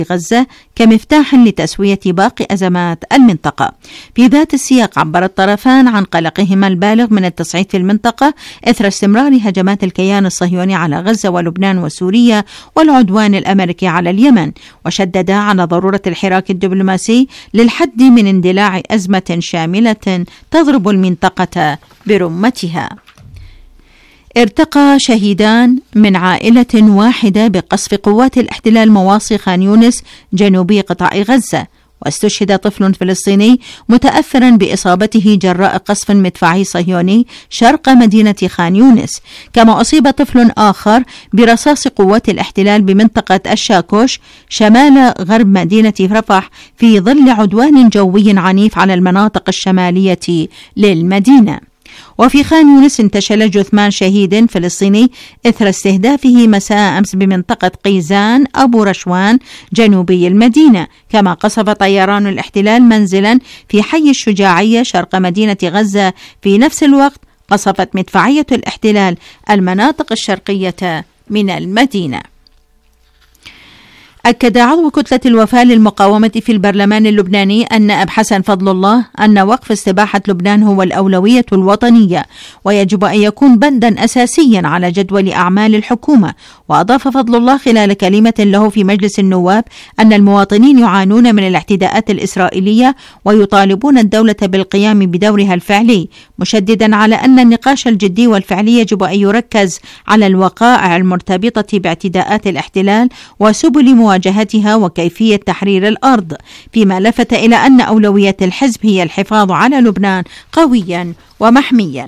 غزة كمفتاح لتسوية باقي أزمات المنطقة. في ذات السياق عبر الطرفان عن قلقهما البالغ من التصعيد في المنطقة إثر استمرار هجمات الكيان الصهيوني على غزة ولبنان وسوريا والعدوان الأمريكي على اليمن، وشددا على ضرورة الحراك الدبلوماسي للحد من اندلاع أزمة شاملة تضرب المنطقة برمتها. ارتقى شهيدان من عائلة واحدة بقصف قوات الاحتلال مواصي خان يونس جنوبي قطاع غزة، واستشهد طفل فلسطيني متأثرا بإصابته جراء قصف مدفعي صهيوني شرق مدينة خان يونس، كما أصيب طفل آخر برصاص قوات الاحتلال بمنطقة الشاكوش شمال غرب مدينة رفح في ظل عدوان جوي عنيف على المناطق الشمالية للمدينة. وفي خان يونس انتشل جثمان شهيد فلسطيني إثر استهدافه مساء أمس بمنطقة قيزان أبو رشوان جنوبي المدينة، كما قصف طيران الاحتلال منزلا في حي الشجاعية شرق مدينة غزة. في نفس الوقت قصفت مدفعية الاحتلال المناطق الشرقية من المدينة. أكد عضو كتلة الوفاء للمقاومة في البرلمان اللبناني النائب حسن فضل الله أن وقف استباحة لبنان هو الأولوية الوطنية، ويجب أن يكون بندا أساسيا على جدول أعمال الحكومة. وأضاف فضل الله خلال كلمة له في مجلس النواب أن المواطنين يعانون من الاعتداءات الإسرائيلية ويطالبون الدولة بالقيام بدورها الفعلي، مشددا على أن النقاش الجدي والفعلي يجب أن يركز على الوقائع المرتبطة باعتداءات الاحتلال وسبل مواجهتها وكيفية تحرير الأرض، فيما لفت إلى أن أولوية الحزب هي الحفاظ على لبنان قويا ومحميا.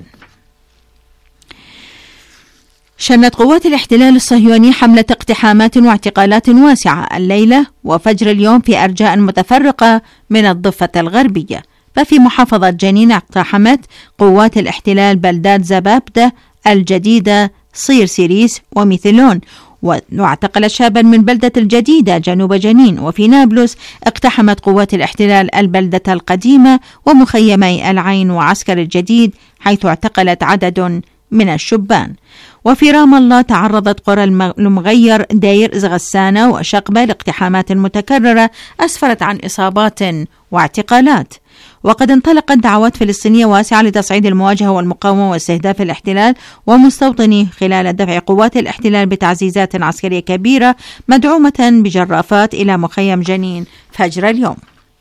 شنت قوات الاحتلال الصهيوني حملة اقتحامات واعتقالات واسعة الليلة وفجر اليوم في أرجاء متفرقة من الضفة الغربية. ففي محافظة جنين اقتحمت قوات الاحتلال بلدات زبابدة الجديدة صير سيريس وميثلون، واعتقلت شابا من بلدة الجديدة جنوب جنين. وفي نابلس اقتحمت قوات الاحتلال البلدة القديمة ومخيمي العين وعسكر الجديد، حيث اعتقلت عدد من الشبان. وفي رام الله تعرضت قرى المغير دير زغسانة وشقبة لاقتحامات متكررة أسفرت عن إصابات واعتقالات. وقد انطلقت دعوات فلسطينية واسعة لتصعيد المواجهة والمقاومة واستهداف الاحتلال ومستوطنيه خلال دفع قوات الاحتلال بتعزيزات عسكرية كبيرة مدعومة بجرافات إلى مخيم جنين فجر اليوم.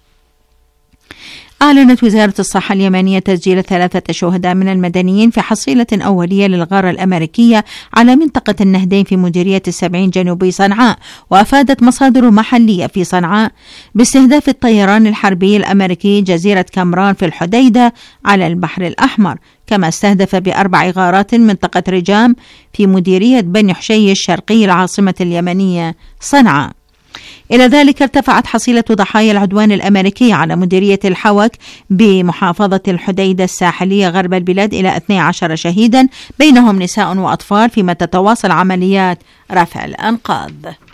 أعلنت وزارة الصحة اليمنية تسجيل 3 شهداء من المدنيين في حصيلة أولية للغارة الأمريكية على منطقة النهدين في مديرية 70 جنوبي صنعاء. وأفادت مصادر محلية في صنعاء باستهداف الطيران الحربي الأمريكي جزيرة كامران في الحديدة على البحر الأحمر، كما استهدف ب4 غارات منطقة رجام في مديرية بني حشي الشرقي العاصمة اليمنية صنعاء. إلى ذلك ارتفعت حصيلة ضحايا العدوان الأمريكي على مديرية الحوك بمحافظة الحديدة الساحلية غرب البلاد إلى 12 شهيدا بينهم نساء وأطفال، فيما تتواصل عمليات رفع الأنقاض.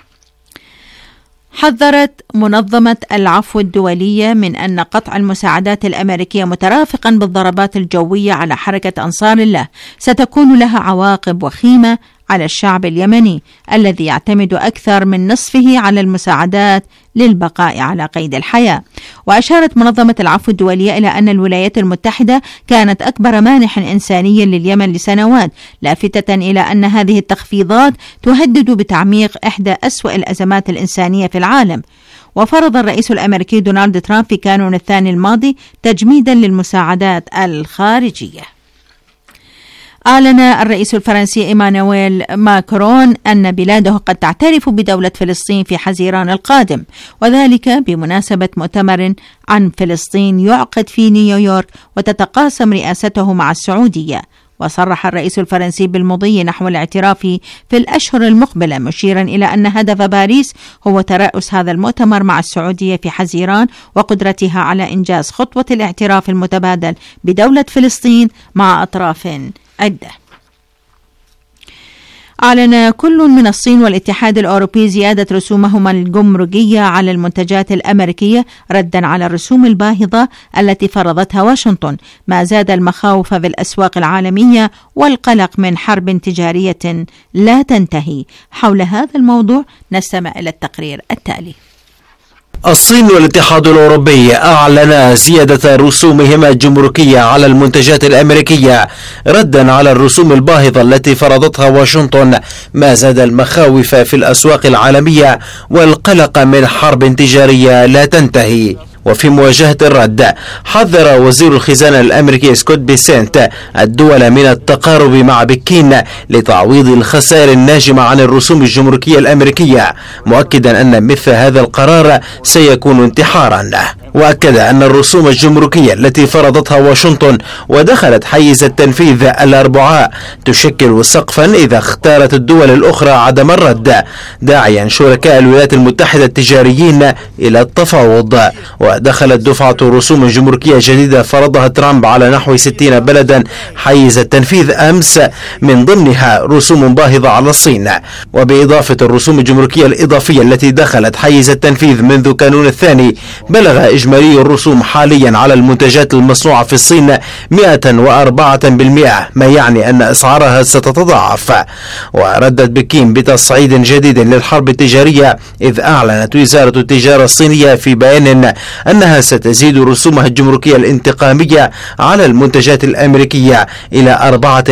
حذرت منظمة العفو الدولية من أن قطع المساعدات الأمريكية مترافقا بالضربات الجوية على حركة أنصار الله ستكون لها عواقب وخيمة على الشعب اليمني الذي يعتمد أكثر من نصفه على المساعدات للبقاء على قيد الحياة. وأشارت منظمة العفو الدولية إلى أن الولايات المتحدة كانت أكبر مانح إنساني لليمن لسنوات، لافتة إلى أن هذه التخفيضات تهدد بتعميق إحدى أسوأ الأزمات الإنسانية في العالم. وفرض الرئيس الأمريكي دونالد ترامب في كانون الثاني الماضي تجميدا للمساعدات الخارجية. أعلن الرئيس الفرنسي إيمانويل ماكرون أن بلاده قد تعترف بدولة فلسطين في حزيران القادم، وذلك بمناسبة مؤتمر عن فلسطين يعقد في نيويورك وتتقاسم رئاسته مع السعودية. وصرح الرئيس الفرنسي بالمضي نحو الاعتراف في الأشهر المقبلة، مشيرا إلى أن هدف باريس هو ترأس هذا المؤتمر مع السعودية في حزيران وقدرتها على إنجاز خطوة الاعتراف المتبادل بدولة فلسطين مع أطراف عدة. أعلن كل من الصين والاتحاد الأوروبي زيادة رسومهما الجمركية على المنتجات الأمريكية ردا على الرسوم الباهظة التي فرضتها واشنطن، ما زاد المخاوف في الأسواق العالمية والقلق من حرب تجارية لا تنتهي. حول هذا الموضوع نستمع إلى التقرير التالي. الصين والاتحاد الأوروبي أعلنا زيادة رسومهما الجمركية على المنتجات الأمريكية ردا على الرسوم الباهظة التي فرضتها واشنطن، ما زاد المخاوف في الأسواق العالمية والقلق من حرب تجارية لا تنتهي. وفي مواجهة الرد، حذر وزير الخزانة الأمريكي سكوت بيسنت الدول من التقارب مع بكين لتعويض الخسائر الناجمة عن الرسوم الجمركية الأمريكية، مؤكدا أن مثل هذا القرار سيكون انتحارا. وأكد أن الرسوم الجمركية التي فرضتها واشنطن ودخلت حيز التنفيذ الأربعاء تشكل سقفا إذا اختارت الدول الأخرى عدم الرد، داعيا شركاء الولايات المتحدة التجاريين إلى التفاوض. ودخلت دفعة رسوم جمركية جديدة فرضها ترامب على نحو 60 بلدا حيز التنفيذ أمس، من ضمنها رسوم باهظة على الصين. وبإضافة الرسوم الجمركية الإضافية التي دخلت حيز التنفيذ منذ كانون الثاني، بلغ إجمالي الرسوم حاليا على المنتجات المصنوعة في الصين 104%، ما يعني أن أسعارها ستتضاعف. وردت بكين بتصعيد جديد للحرب التجارية، إذ أعلنت وزارة التجارة الصينية في بيان أنها ستزيد رسومها الجمركية الانتقامية على المنتجات الأمريكية إلى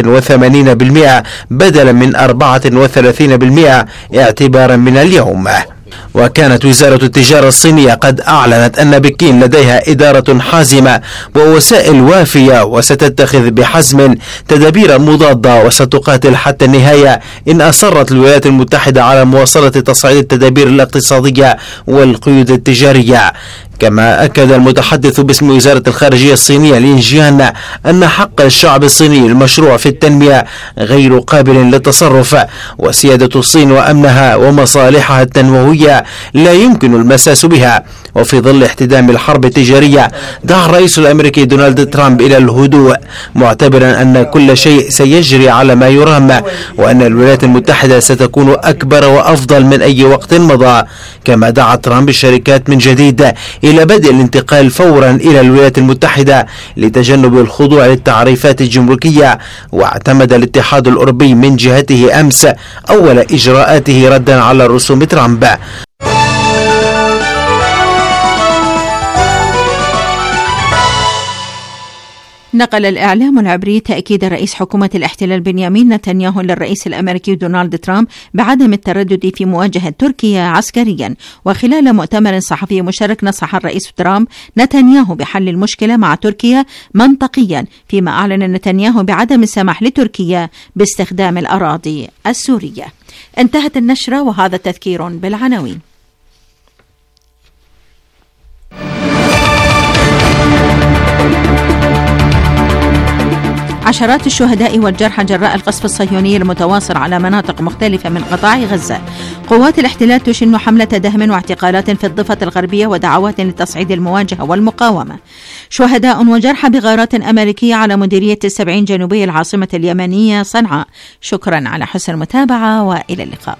84% بدلا من 34% اعتبارا من اليوم. وكانت وزارة التجارة الصينية قد أعلنت أن بكين لديها إدارة حازمة ووسائل وافية، وستتخذ بحزم تدابير مضادة وستقاتل حتى النهاية إن أصرت الولايات المتحدة على مواصلة تصعيد التدابير الاقتصادية والقيود التجارية. كما أكد المتحدث باسم وزارة الخارجية الصينية لين جيان أن حق الشعب الصيني المشروع في التنمية غير قابل للتصرف، وسيادة الصين وأمنها ومصالحها التنموية لا يمكن المساس بها. وفي ظل احتدام الحرب التجارية، دعا الرئيس الأمريكي دونالد ترامب إلى الهدوء، معتبرا أن كل شيء سيجري على ما يرام، وأن الولايات المتحدة ستكون أكبر وأفضل من أي وقت مضى. كما دعا ترامب الشركات من جديد إلى بدء الانتقال فورا إلى الولايات المتحدة لتجنب الخضوع للتعريفات الجمركية. واعتمد الاتحاد الأوروبي من جهته أمس أول إجراءاته ردا على رسوم ترامب. نقل الإعلام العبري تأكيد رئيس حكومة الاحتلال بنيامين نتنياهو للرئيس الأمريكي دونالد ترامب بعدم التردد في مواجهة تركيا عسكريا. وخلال مؤتمر صحفي مشترك، نصح الرئيس ترامب نتنياهو بحل المشكلة مع تركيا منطقيا، فيما أعلن نتنياهو بعدم السماح لتركيا باستخدام الأراضي السورية. انتهت النشرة، وهذا تذكير بالعناوين. عشرات الشهداء والجرحى جراء القصف الصهيوني المتواصل على مناطق مختلفة من قطاع غزة. قوات الاحتلال تشن حملة دهم واعتقالات في الضفة الغربية ودعوات لتصعيد المواجهة والمقاومة. شهداء وجرحى بغارات أمريكية على مديرية 70 جنوبي العاصمة اليمنية صنعاء. شكرا على حسن المتابعة، وإلى اللقاء.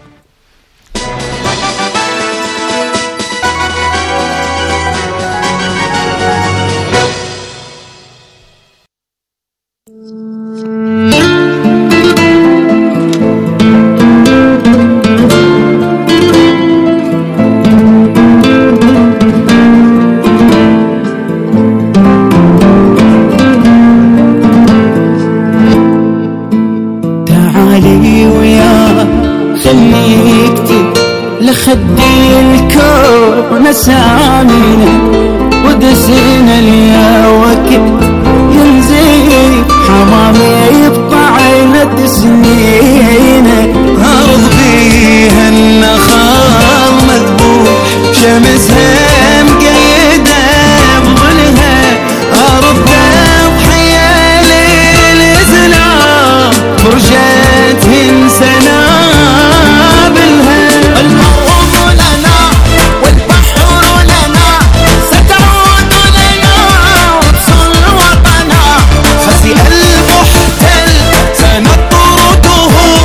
لخدي الكون سامينا ودسينا ليا وقت ينزل حمامي يقطعنا سنينا. أرض بيها النخال مذبوح شمسها مقيدة بظلها، أرض تضحية للإسلام فرجتهم سنة.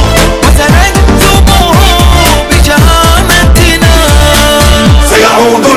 سيعود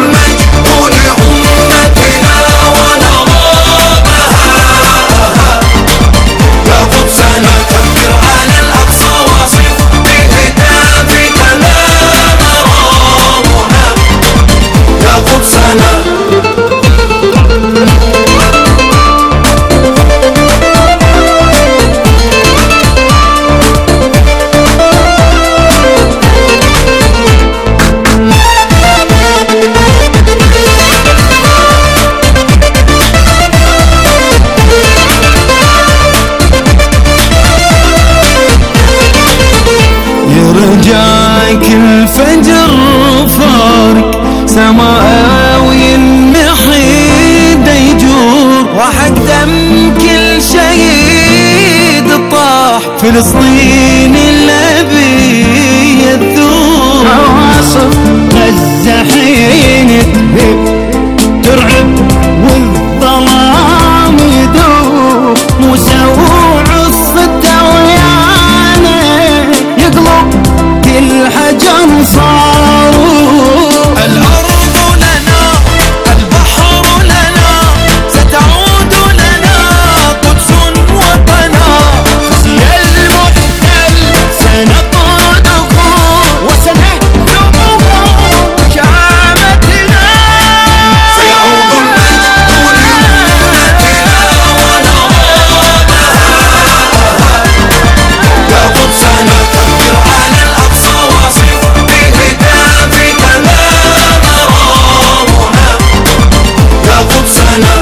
سماوي محيد يجور وحق دم كل شهيد طاح فلسطين الأبي الثور عواصف غزة حين تهب ترعب والظلام يدوب موسى وعصته ويانا يقلب كل حجر صاروا الأرض لنا البحر لنا ستعود لنا قدس وطنا خزي المحتل سنطرده وسنهزمه بشهامتنا سيعود المجد لأمتنا ونرامها يا قدسنا كبر على الأقصى واصف بهتافك لا مرامنا يا قدسنا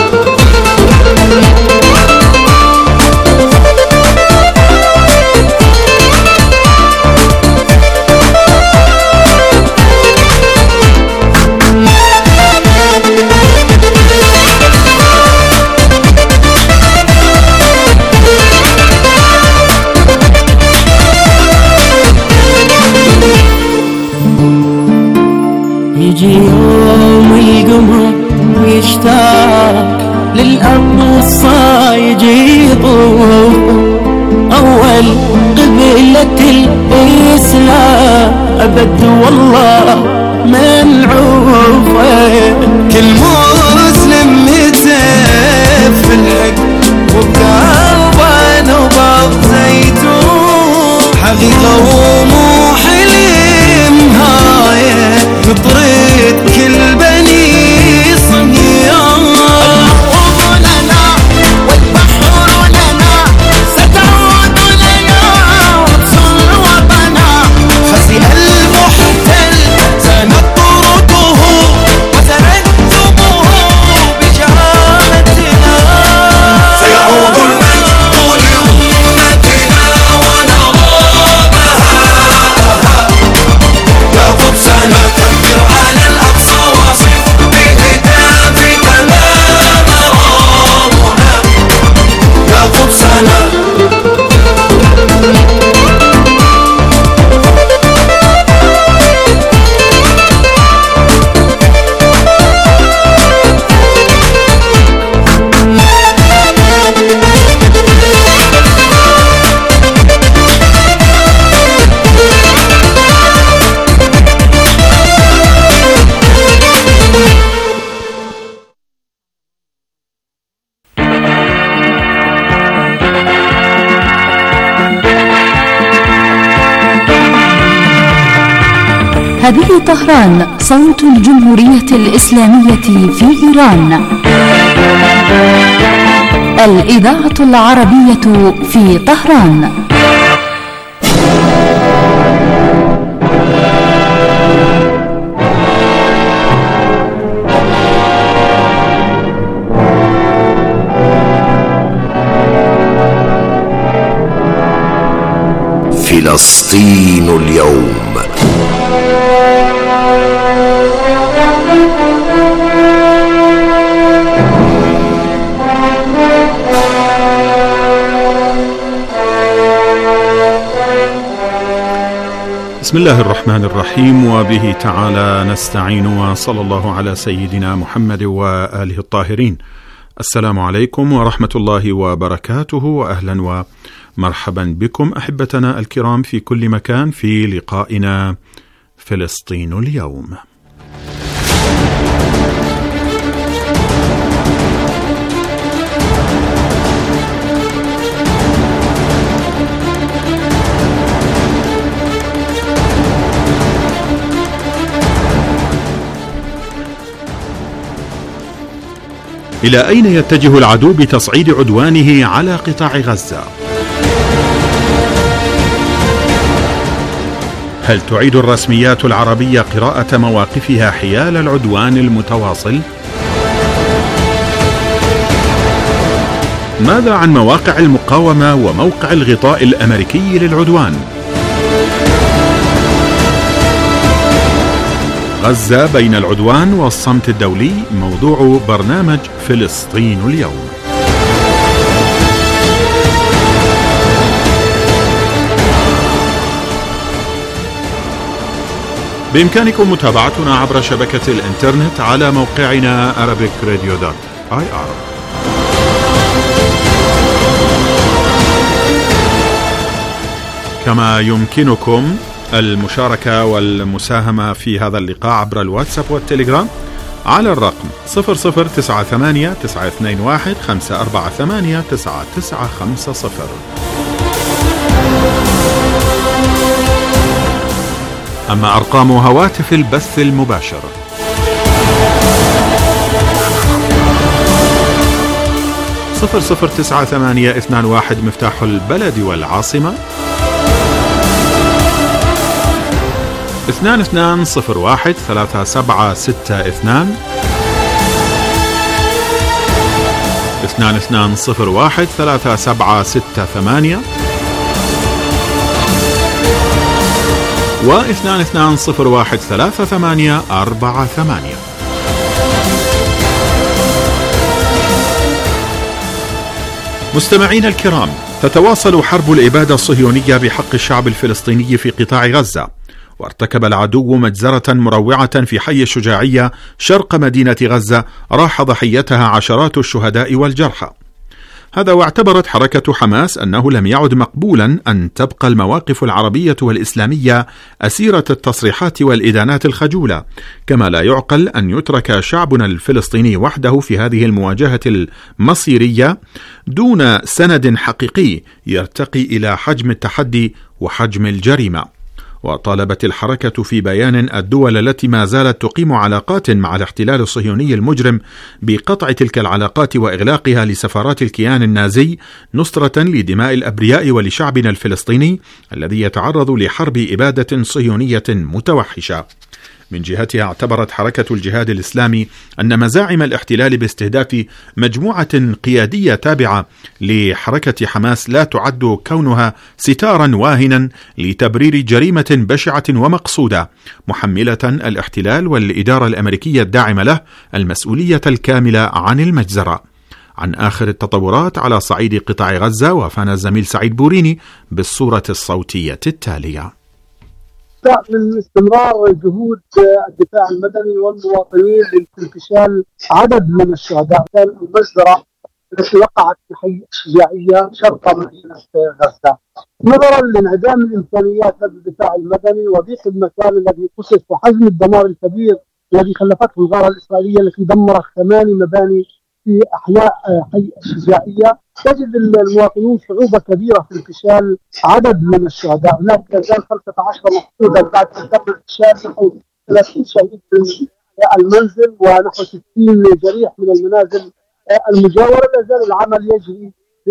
يجي يوم القمر يشتاق للأقصى يجي يطوف أول قبلة الإسلام أبد والله منعوفة كل مسلم متف في الحق وبقلبه نبض زيتون حقيقة ومو حلم هاي نطرد كل بني صهيون الأرض لنا والبحر لنا ستعود لنا قدس وطنا خزي المحتل سنطرده وسنهزمه بشهامتنا سيعود المجد لأمتنا ونرامها يا قدسنا كبر على الأقصى واصف بهتافك لا مرامنا يا قدسنا هذه طهران صوت الجمهورية الإسلامية في إيران. الإذاعة العربية في طهران. فلسطين اليوم. بسم الله الرحمن الرحيم، وبه تعالى نستعين، وصلى الله على سيدنا محمد وآله الطاهرين. السلام عليكم ورحمة الله وبركاته، وأهلا ومرحبا بكم أحبتنا الكرام في كل مكان في لقائنا فلسطين اليوم. إلى أين يتجه العدو بتصعيد عدوانه على قطاع غزة؟ هل تعيد الرسميات العربية قراءة مواقفها حيال العدوان المتواصل؟ ماذا عن مواقع المقاومة وموقع الغطاء الأمريكي للعدوان؟ غزة بين العدوان والصمت الدولي، موضوع برنامج فلسطين اليوم. بإمكانكم متابعتنا عبر شبكة الإنترنت على موقعنا arabicradio.ir. كما يمكنكم المشاركة والمساهمة في هذا اللقاء عبر الواتساب والتليجرام على الرقم 0098 921 548 9950. أما أرقام هواتف البث المباشر 009821 مفتاح البلد والعاصمة، 2201 3762 2201 3768 و 2201 3848. مستمعين الكرام، تتواصل حرب الإبادة الصهيونية بحق الشعب الفلسطيني في قطاع غزة، وارتكب العدو مجزرة مروعة في حي الشجاعية شرق مدينة غزة راح ضحيتها عشرات الشهداء والجرحى. هذا واعتبرت حركة حماس أنه لم يعد مقبولا أن تبقى المواقف العربية والإسلامية أسيرة التصريحات والإدانات الخجولة، كما لا يعقل أن يترك شعبنا الفلسطيني وحده في هذه المواجهة المصيرية دون سند حقيقي يرتقي إلى حجم التحدي وحجم الجريمة. وطالبت الحركة في بيان الدول التي ما زالت تقيم علاقات مع الاحتلال الصهيوني المجرم بقطع تلك العلاقات وإغلاقها لسفارات الكيان النازي نصرة لدماء الأبرياء ولشعبنا الفلسطيني الذي يتعرض لحرب إبادة صهيونية متوحشة. من جهتها اعتبرت حركة الجهاد الإسلامي أن مزاعم الاحتلال باستهداف مجموعة قيادية تابعة لحركة حماس لا تعد كونها ستارا واهنا لتبرير جريمة بشعة ومقصودة، محملة الاحتلال والإدارة الأمريكية الداعمة له المسؤولية الكاملة عن المجزرة. عن آخر التطورات على صعيد قطاع غزة وافانا الزميل سعيد بوريني بالصورة الصوتية التالية. من استمرار جهود الدفاع المدني والمواطنين لانتشال عدد من الشهداء كان المجزرة التي وقعت في حي الشجاعية شرق مدينة غزة، نظرا لانعدام الإمكانيات لدى الدفاع المدني وضيق المكان الذي قصف وحجم الدمار الكبير الذي خلفته الغارة الإسرائيلية التي دمرت 8 مباني في أحياء حي الشجاعية. تجد المواطنون صعوبة كبيرة في انتشال عدد من الشهداء. هناك كان 15 مقتولا بعد أن تم انتشال نحو 30 شهيد من المنزل ونحو 60 جريح من المنازل المجاورة. لا زال العمل يجري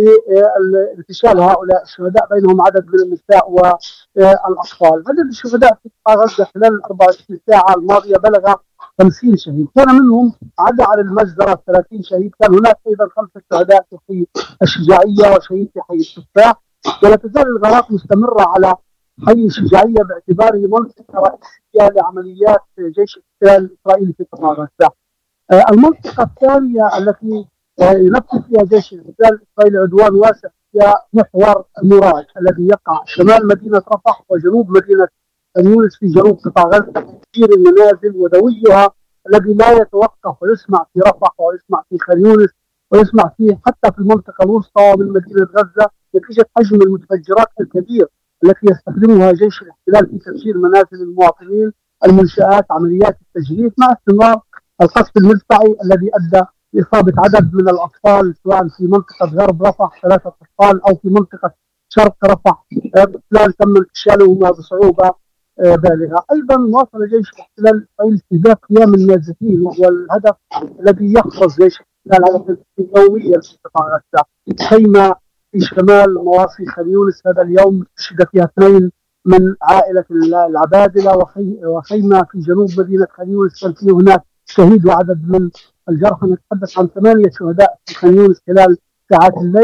لانتشال هؤلاء الشهداء، بينهم عدد من النساء والأطفال. عدد الشهداء في قطاع غزة خلال 24 ساعة الماضية بلغ 50 شهيد، كان منهم عدا على المجزرة 30 شهيد. كان هناك أيضا 5 شهداء في حي الشجاعية وشهيد في حي التفاح. ولا تزال الغارات مستمرة على حي الشجاعية باعتباره منطقة رئيسية لعمليات جيش الاحتلال الإسرائيلي في قطاع غزة. المنطقة الثانية التي ينفذ فيها جيش الاحتلال الإسرائيلي عدوان واسع هي محور مراد الذي يقع شمال مدينة رفح وجنوب مدينة يونس في جنوب قطاع غزة. كثير المنازل ودويها الذي لا يتوقف ويسمع في رفح ويسمع في خان يونس ويسمع فيه حتى في المنطقة الوسطى من مدينة غزة، نتيجة حجم المتفجرات الكبير التي يستخدمها جيش الاحتلال في تفجير منازل المواطنين، المنشآت، عمليات التجهيز، مع استمرار القصف المدفعي الذي أدى لإصابة عدد من الأطفال سواء في منطقة غرب رفح 3 أطفال أو في منطقة شرق رفح الاحتلال تم انتشالهما بصعوبة بالغة. أيضا واصل جيش الاحتلال الإسرائيلي استهداف قيام النازحين، وهو الهدف الذي يحرص جيش الاحتلال على يوميا في قطاع غزة. خيمة في شمال مواصي خان يونس هذا اليوم استشهد فيها 2 من عائلة العبادلة، وخيمة في جنوب مدينة خان يونس كان فيه هناك شهيد وعدد من الجرحى. نتحدث عن 8 شهداء في خان يونس خلال ساعات الليل.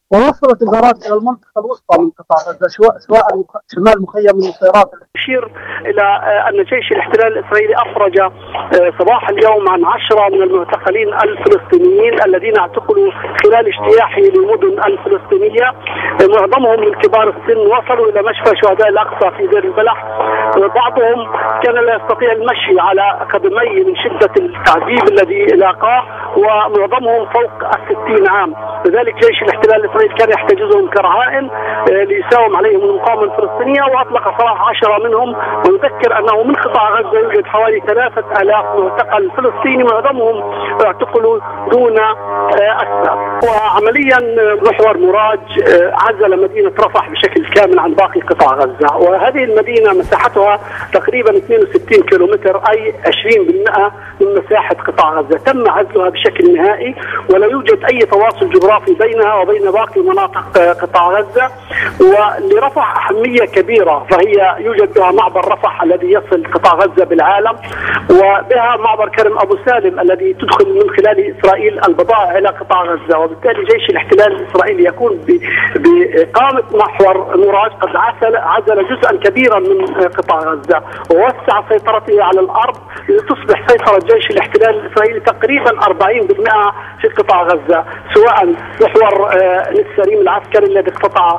ووصلت الغارات إلى المنطقة الوسطى من قطاع غزة سواء شمال مخيم النصيرات. يشير إلى أن جيش الاحتلال الإسرائيلي أفرج صباح اليوم عن 10 من المعتقلين الفلسطينيين الذين اعتقلوا خلال اجتياحه للمدن الفلسطينية. معظمهم من كبار السن وصلوا إلى مشفى شهداء الأقصى في دير البلح. بعضهم كان لا يستطيع المشي على قدميه من شدة التعذيب الذي لاقاه، ومعظمهم فوق 60 عام. لذلك جيش الاحتلال الإسرائيلي كان يحتجزهم كرهائن ليساوم عليهم المقاومة الفلسطينية، وأطلق سراح 10 منهم. ونذكر أنه من قطاع غزة يوجد حوالي 3000 معتقل فلسطيني، معظمهم اعتقلوا دون أسباب. وعمليا محور مراج عزل مدينة رفح بشكل كامل عن باقي قطاع غزة، وهذه المدينة مساحتها تقريبا 62 كيلومتر، أي 20% من مساحة قطاع غزة. تم عزلها بشكل نهائي، ولا يوجد أي تواصل جغرافي بينها وبين باقي مناطق قطاع غزة. ولرفح أهمية كبيرة، فهي يوجد بها معبر رفح الذي يصل قطاع غزة بالعالم، وبها معبر كرم أبو سالم الذي تدخل من خلال إسرائيل البضائع إلى قطاع غزة. وبالتالي جيش الاحتلال الإسرائيلي يكون بإقامة محور مراج قد عزل جزءا كبيرا من قطاع غزة، ووسع سيطرته على الأرض لتصبح سيطرة جيش الاحتلال الإسرائيلي تقريبا 40% في قطاع غزة، سواء محور نسريم العسكري الذي اقتطع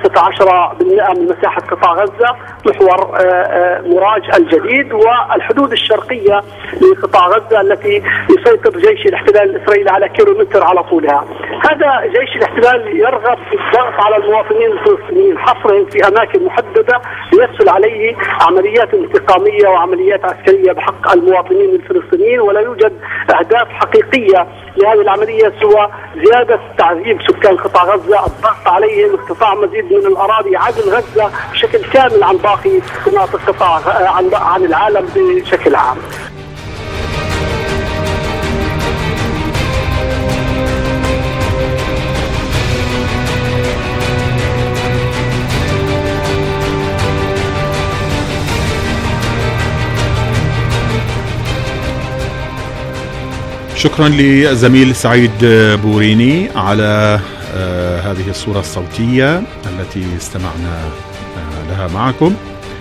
15% من مساحة قطاع غزة، محور مراج الجديد، والحدود الشرقية لقطاع غزة التي يسيطر جيش الاحتلال الإسرائيلي على كيلومتر على طولها. هذا جيش الاحتلال يرغب في الضغط على المواطنين الفلسطينيين، حصرهم في أماكن محددة ليسهل عليه عمليات انتقامية وعمليات عسكرية بحق المواطنين الفلسطينيين، ولا يوجد أهداف حقيقية لهذه العملية سوى زيادة تعذيب سكان قطاع غزة، الضغط عليهم، اقتطاع مزيد من الأراضي، عزل غزة بشكل كامل عن باقي مناطق قطاع عن العالم بشكل عام. شكرا لزميل سعيد بوريني على هذه الصورة الصوتية التي استمعنا لها معكم.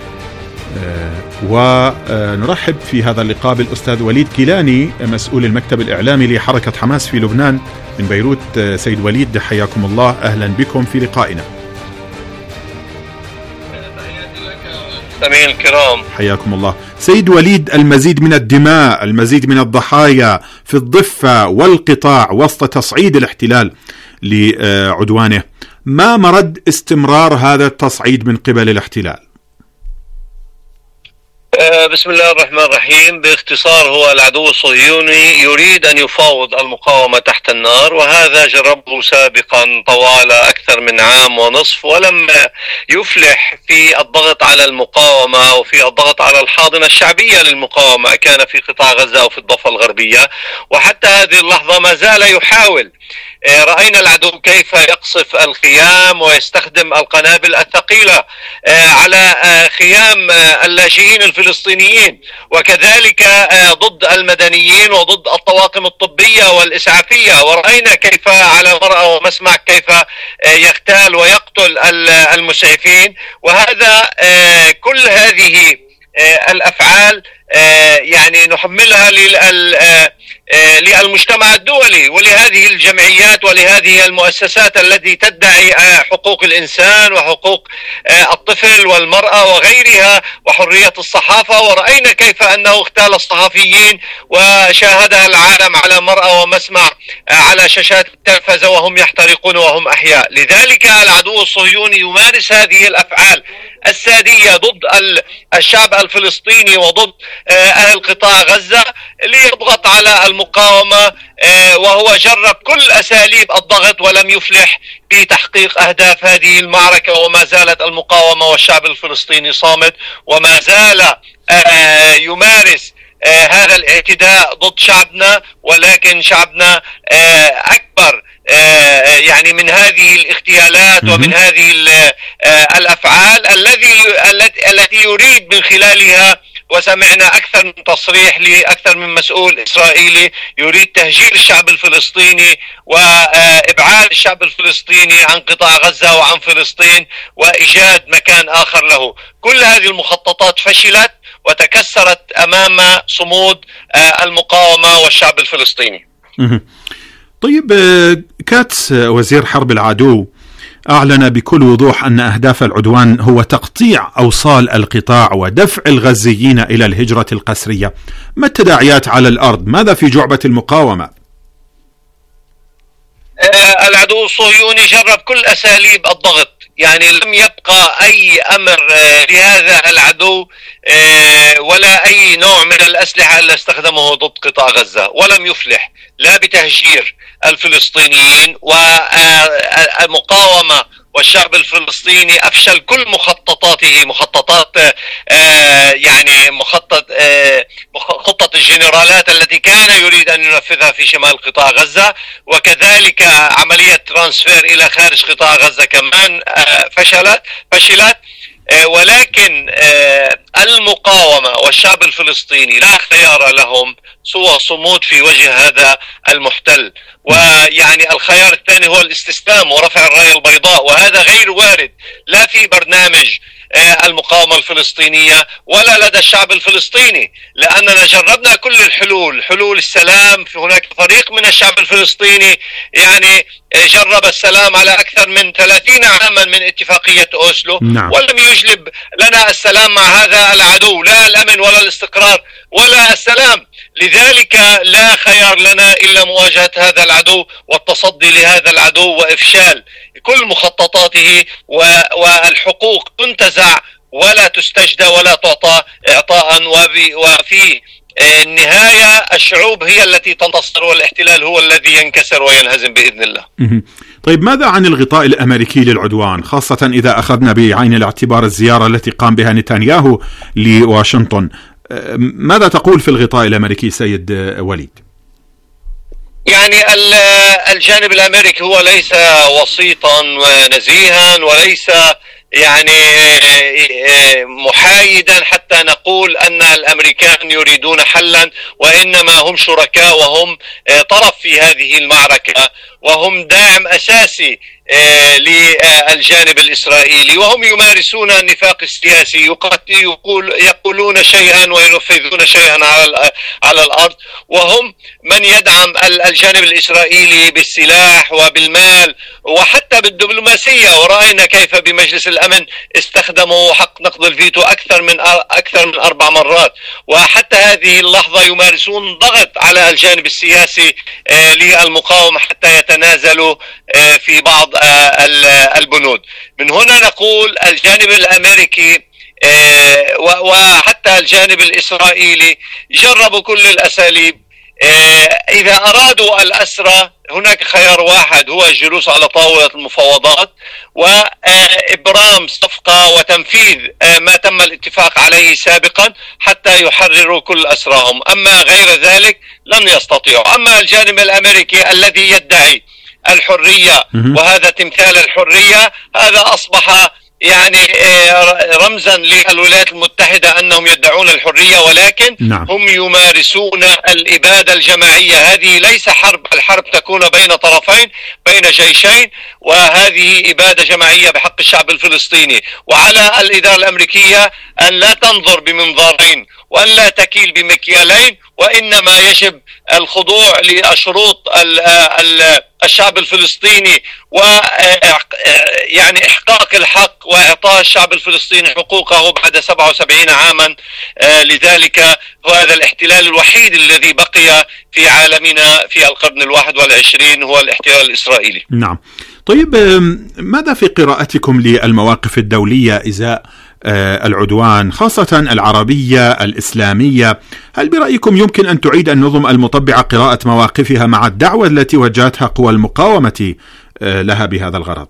ونرحب في هذا اللقاء بالأستاذ وليد كيلاني، مسؤول المكتب الإعلامي لحركة حماس في لبنان من بيروت. سيد وليد، حياكم الله، أهلا بكم في لقائنا. سامعين الكرام، حياكم الله. سيد وليد، المزيد من الدماء، المزيد من الضحايا في الضفة والقطاع وسط تصعيد الاحتلال لعدوانه، ما مرد استمرار هذا التصعيد من قبل الاحتلال؟ بسم الله الرحمن الرحيم. باختصار، هو العدو الصهيوني يريد أن يفاوض المقاومة تحت النار، وهذا جربه سابقا طوال أكثر من عام ونصف، ولم يفلح في الضغط على المقاومة وفي الضغط على الحاضنة الشعبية للمقاومة، كان في قطاع غزة أو في الضفة الغربية، وحتى هذه اللحظة ما زال يحاول. رأينا العدو كيف يقصف الخيام ويستخدم القنابل الثقيلة على خيام اللاجئين الفلسطينيين، وكذلك ضد المدنيين وضد الطواقم الطبية والإسعافية. ورأينا كيف على مرأى ومسمع كيف يغتال ويقتل المسعفين. وهذا كل هذه الأفعال يعني نحملها للمجتمع الدولي ولهذه الجمعيات ولهذه المؤسسات التي تدعي حقوق الإنسان وحقوق الطفل والمرأة وغيرها وحرية الصحافة. ورأينا كيف أنه اغتال الصحفيين وشاهدها العالم على مرأى ومسمع على شاشات التلفزة وهم يحترقون وهم أحياء. لذلك العدو الصهيوني يمارس هذه الأفعال السادية ضد الشعب الفلسطيني وضد أهل قطاع غزة ليضغط على المقاومة، وهو جرب كل أساليب الضغط ولم يفلح في تحقيق أهداف هذه المعركة. وما زالت المقاومة والشعب الفلسطيني صامت، وما زال يمارس هذا الاعتداء ضد شعبنا، ولكن شعبنا أكبر يعني من هذه الاغتيالات ومن هذه الأفعال التي يريد من خلالها وسمعنا أكثر من تصريح لأكثر من مسؤول إسرائيلي يريد تهجير الشعب الفلسطيني وإبعاد الشعب الفلسطيني عن قطاع غزة وعن فلسطين وإيجاد مكان آخر له. كل هذه المخططات فشلت وتكسرت أمام صمود المقاومة والشعب الفلسطيني. طيب، كاتس وزير حرب العدو أعلن بكل وضوح أن أهداف العدوان هو تقطيع أوصال القطاع ودفع الغزيين إلى الهجرة القسرية. ما التداعيات على الأرض؟ ماذا في جعبة المقاومة؟ العدو الصهيوني جرب كل أساليب الضغط، يعني لم يبقى أي أمر لهذا العدو ولا أي نوع من الأسلحة اللي استخدمه ضد قطاع غزة، ولم يفلح لا بتهجير الفلسطينيين، والمقاومة والشعب الفلسطيني أفشل كل مخططاته، مخططات يعني خطة الجنرالات التي كان يريد أن ينفذها في شمال قطاع غزة، وكذلك عملية ترانسفير إلى خارج قطاع غزة كمان فشلت. ولكن المقاومة والشعب الفلسطيني لا خيار لهم سوى صمود في وجه هذا المحتل، ويعني الخيار الثاني هو الاستسلام ورفع الراية البيضاء، وهذا غير وارد لا في برنامج المقاومة الفلسطينية ولا لدى الشعب الفلسطيني، لأننا جربنا كل الحلول، حلول السلام. في هناك فريق من الشعب الفلسطيني يعني جرب السلام على أكثر من 30 عاما من اتفاقية أوسلو، ولم يجلب لنا السلام مع هذا العدو، لا الأمن ولا الاستقرار ولا السلام. لذلك لا خيار لنا إلا مواجهة هذا العدو والتصدي لهذا العدو وإفشال كل مخططاته، والحقوق تنتزع ولا تستجدى ولا تعطى إعطاء، وفي النهاية الشعوب هي التي تنتصر والاحتلال هو الذي ينكسر وينهزم بإذن الله. طيب، ماذا عن الغطاء الأمريكي للعدوان، خاصة إذا أخذنا بعين الاعتبار الزيارة التي قام بها نتنياهو لواشنطن؟ ماذا تقول في الغطاء الأمريكي سيد وليد؟ يعني الجانب الأمريكي هو ليس وسيطا ونزيها وليس يعني محايدا حتى نقول أن الأمريكان يريدون حلا، وإنما هم شركاء وهم طرف في هذه المعركة، وهم داعم أساسي للجانب الإسرائيلي، وهم يمارسون النفاق السياسي، يقولون شيئا وينفذون شيئا على الأرض، وهم من يدعم الجانب الإسرائيلي بالسلاح وبالمال وحتى بالدبلوماسية. ورأينا كيف بمجلس الأمن استخدموا حق نقض الفيتو أكثر من 4 مرات، وحتى هذه اللحظة يمارسون ضغط على الجانب السياسي للمقاومة حتى يتنازلوا في بعض البنود. من هنا نقول الجانب الأمريكي وحتى الجانب الإسرائيلي جربوا كل الأساليب. إذا أرادوا الأسرى هناك خيار واحد، هو الجلوس على طاولة المفاوضات وإبرام صفقة وتنفيذ ما تم الاتفاق عليه سابقا حتى يحرروا كل أسراهم، أما غير ذلك لن يستطيعوا. أما الجانب الأمريكي الذي يدعي الحرية وهذا تمثال الحرية، هذا أصبح يعني رمزا للولايات المتحدة أنهم يدعون الحرية، ولكن هم يمارسون الإبادة الجماعية. هذه ليس حرب، الحرب تكون بين طرفين، بين جيشين، وهذه إبادة جماعية بحق الشعب الفلسطيني. وعلى الإدارة الأمريكية أن لا تنظر بمنظارين وأن لا تكيل بمكيالين، وإنما يجب الخضوع لشروط الشعب الفلسطيني ويعني إحقاق الحق وإعطاء الشعب الفلسطيني حقوقه بعد 77 عاما. لذلك هذا الاحتلال الوحيد الذي بقي في عالمنا في القرن 21 هو الاحتلال الإسرائيلي. نعم. طيب، ماذا في قراءتكم للمواقف الدولية إزاء العدوان، خاصة العربية الإسلامية؟ هل برأيكم يمكن أن تعيد النظم المطبعة قراءة مواقفها مع الدعوة التي وجهتها قوى المقاومة لها بهذا الغرض؟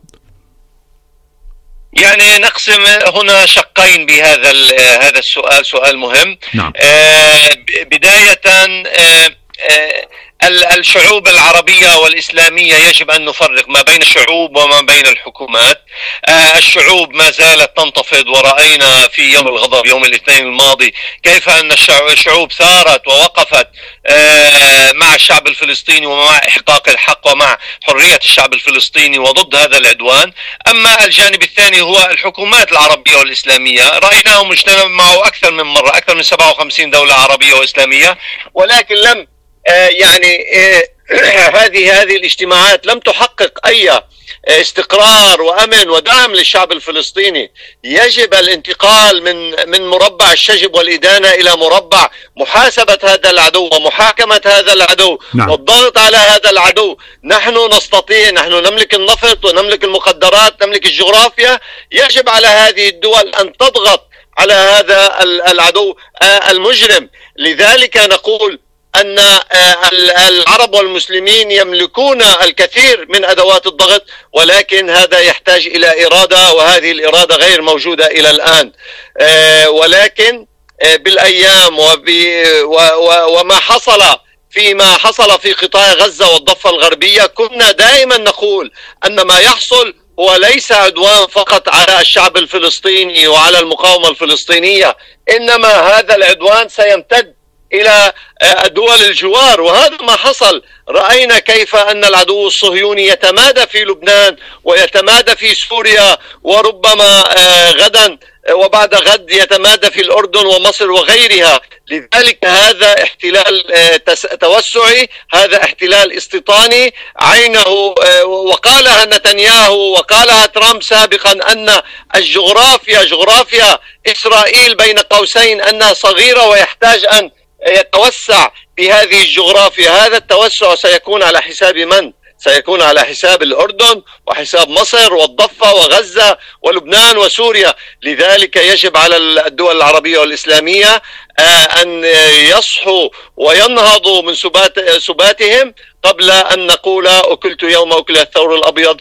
يعني نقسم هنا شقين بهذا السؤال، سؤال مهم. نعم. بداية الشعوب العربية والإسلامية يجب أن نفرق ما بين الشعوب وما بين الحكومات. الشعوب ما زالت تنتفض، ورأينا في يوم الغضب يوم الاثنين الماضي كيف أن الشعوب ثارت ووقفت مع الشعب الفلسطيني ومع إحقاق الحق ومع حرية الشعب الفلسطيني وضد هذا العدوان. أما الجانب الثاني هو الحكومات العربية والإسلامية، رأيناهم اجتمعوا أكثر من مرة، أكثر من 57 دولة عربية وإسلامية، ولكن لم هذه الاجتماعات لم تحقق أي استقرار وأمن ودعم للشعب الفلسطيني. يجب الانتقال من مربع الشجب والإدانة إلى مربع محاسبة هذا العدو ومحاكمة هذا العدو. نعم. والضغط على هذا العدو. نحن نستطيع، نحن نملك النفط ونملك المخدرات، نملك الجغرافيا. يجب على هذه الدول أن تضغط على هذا العدو المجرم. لذلك نقول أن العرب والمسلمين يملكون الكثير من أدوات الضغط، ولكن هذا يحتاج إلى إرادة، وهذه الإرادة غير موجودة إلى الآن. ولكن بالأيام وما حصل في قطاع غزة والضفة الغربية، كنا دائما نقول أن ما يحصل هو ليس عدوان فقط على الشعب الفلسطيني وعلى المقاومة الفلسطينية، إنما هذا العدوان سيمتد إلى دول الجوار، وهذا ما حصل. رأينا كيف أن العدو الصهيوني يتمادى في لبنان ويتمادى في سوريا، وربما غدا وبعد غد يتمادى في الأردن ومصر وغيرها. لذلك هذا احتلال توسعي، هذا احتلال استيطاني عينه، وقالها نتنياهو وقالها ترامب سابقا أن جغرافيا إسرائيل بين قوسين أنها صغيرة ويحتاج أن يتوسع بهذه الجغرافيا. هذا التوسع سيكون على حساب من؟ سيكون على حساب الأردن وحساب مصر والضفة وغزة ولبنان وسوريا. لذلك يجب على الدول العربية والإسلامية أن يصحوا وينهضوا من سباتهم قبل أن نقول أكلت يوم أكل الثور الأبيض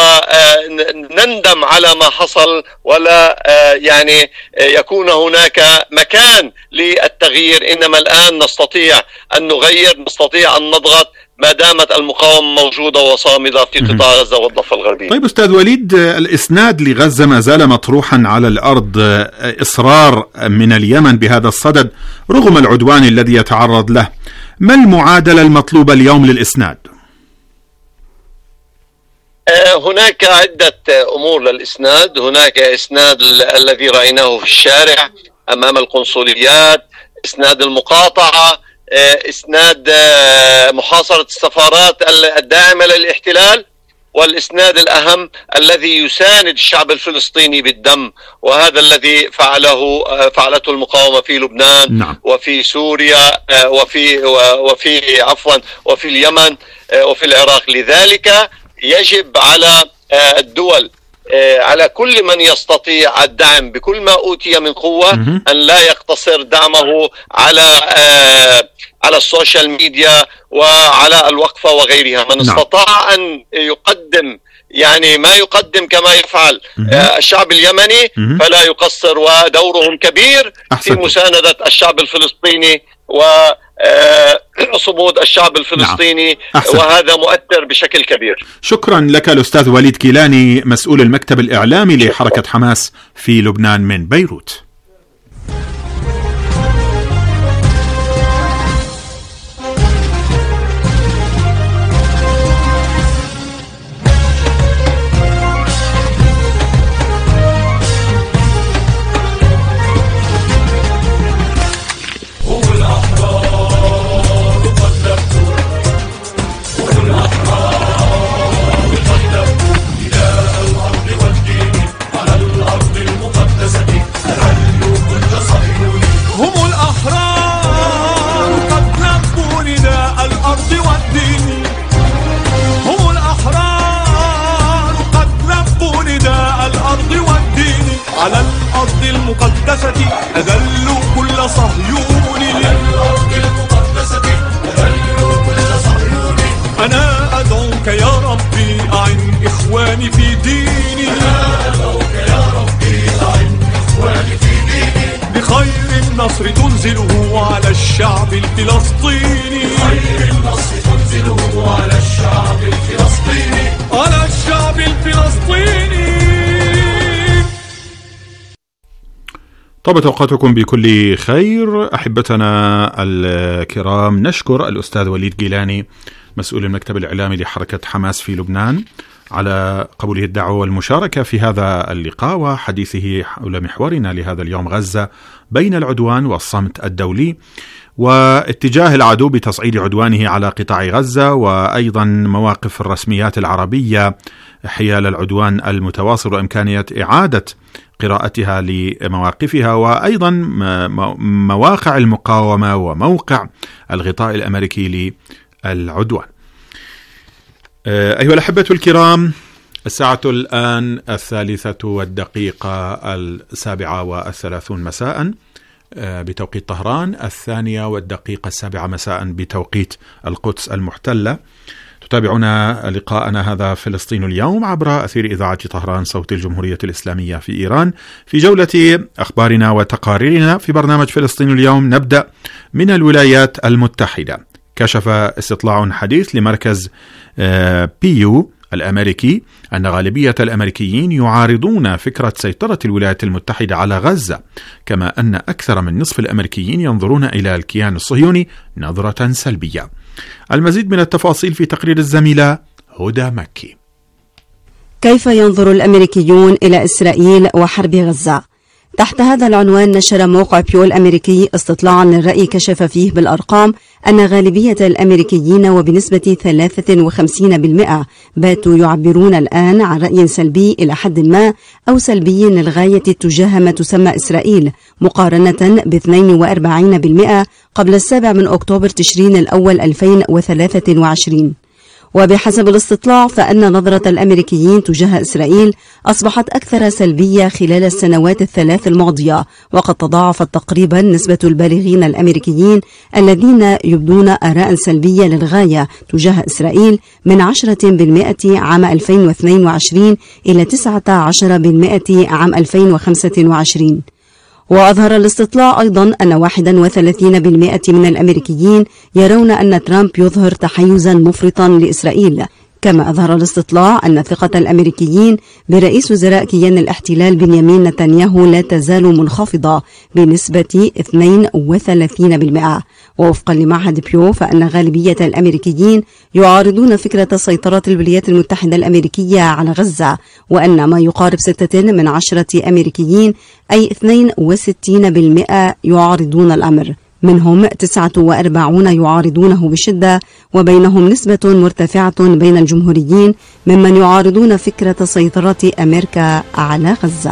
ونندم على ما حصل، ولا يكون هناك مكان للتغيير. إنما الآن نستطيع أن نغير، نستطيع أن نضغط ما دامت المقاومة موجودة وصامدة في قطاع غزة والضفة الغربية. طيب أستاذ وليد، الإسناد لغزة ما زال مطروحا على الأرض، إصرار من اليمن بهذا الصدد رغم العدوان الذي يتعرض له. ما المعادلة المطلوبة اليوم للإسناد؟ هناك عدة أمور للإسناد. هناك إسناد الذي رأيناه في الشارع أمام القنصليات، إسناد المقاطعة، إسناد محاصرة السفارات الداعمة للاحتلال، والإسناد الأهم الذي يساند الشعب الفلسطيني بالدم، وهذا الذي فعلته المقاومة في لبنان. نعم. وفي سوريا وفي اليمن وفي العراق. لذلك يجب على الدول، على كل من يستطيع الدعم بكل ما أوتي من قوة، أن لا يقتصر دعمه على السوشيال ميديا وعلى الوقفة وغيرها. من استطاع أن يقدم ما يقدم كما يفعل الشعب اليمني فلا يقصر، ودورهم كبير في مساندة الشعب الفلسطيني وصمود الشعب الفلسطيني. نعم. وهذا مؤثر بشكل كبير. شكرا لك الأستاذ وليد كيلاني، مسؤول المكتب الإعلامي لحركة حماس في لبنان من بيروت. على الأرض المقدسة أذلوا كل صهيوني. على الأرض المقدسة أذلوا كل صهيوني. أنا أدعوك يا ربي أعن إخواني في ديني. أنا أدعوك يا ربي أعن إخواني في ديني. بخير النصر تنزله على الشعب الفلسطيني. بخير النصر طابت أوقاتكم بكل خير أحبتنا الكرام. نشكر الأستاذ وليد جيلاني مسؤول المكتب الإعلامي لحركة حماس في لبنان على قبوله الدعوة والمشاركة في هذا اللقاء وحديثه حول محورنا لهذا اليوم، غزة بين العدوان والصمت الدولي، واتجاه العدو بتصعيد عدوانه على قطاع غزة، وأيضا مواقف الرسميات العربية حيال العدوان المتواصل وإمكانية إعادة قراءتها لمواقفها، وأيضا مواقع المقاومة وموقع الغطاء الأمريكي للعدوان. أيها الأحبة الكرام، الساعة الآن 3:07 مساء بتوقيت طهران، 2:07 مساء بتوقيت القدس المحتلة. تتابعون لقاءنا هذا فلسطين اليوم عبر أثير إذاعة طهران صوت الجمهورية الإسلامية في إيران في جولة أخبارنا وتقاريرنا في برنامج فلسطين اليوم. نبدأ من الولايات المتحدة. كشف استطلاع حديث لمركز بيو الأمريكي أن غالبية الأمريكيين يعارضون فكرة سيطرة الولايات المتحدة على غزة، كما أن أكثر من نصف الأمريكيين ينظرون إلى الكيان الصهيوني نظرة سلبية. المزيد من التفاصيل في تقرير الزميلة هدى مكي. كيف ينظر الأمريكيون إلى إسرائيل وحرب غزة؟ تحت هذا العنوان نشر موقع بيو الأمريكي استطلاعا للرأي كشف فيه بالأرقام أن غالبية الأمريكيين وبنسبة 53% باتوا يعبرون الآن عن رأي سلبي إلى حد ما أو سلبي للغاية تجاه ما تسمى إسرائيل، مقارنة ب 42% قبل 7 أكتوبر تشرين الأول 2023. وبحسب الاستطلاع فإن نظرة الأمريكيين تجاه إسرائيل أصبحت أكثر سلبية خلال السنوات الثلاث الماضية، وقد تضاعفت تقريبا نسبة البالغين الأمريكيين الذين يبدون آراء سلبية للغاية تجاه إسرائيل من 10% عام 2022 إلى 19% عام 2025. وأظهر الاستطلاع أيضا أن 31% من الأمريكيين يرون أن ترامب يظهر تحيزا مفرطا لإسرائيل. كما أظهر الاستطلاع أن ثقة الأمريكيين برئيس وزراء كيان الاحتلال بنيامين نتنياهو لا تزال منخفضة بنسبة 32%. ووفقا لمعهد بيو فإن غالبية الأمريكيين يعارضون فكرة سيطرة الولايات المتحدة الأمريكية على غزة، وأن ما يقارب 6 من 10 أمريكيين أي 62% يعارضون الأمر، منهم 49 يعارضونه بشدة، وبينهم نسبة مرتفعة بين الجمهوريين ممن يعارضون فكرة سيطرة أمريكا على غزة.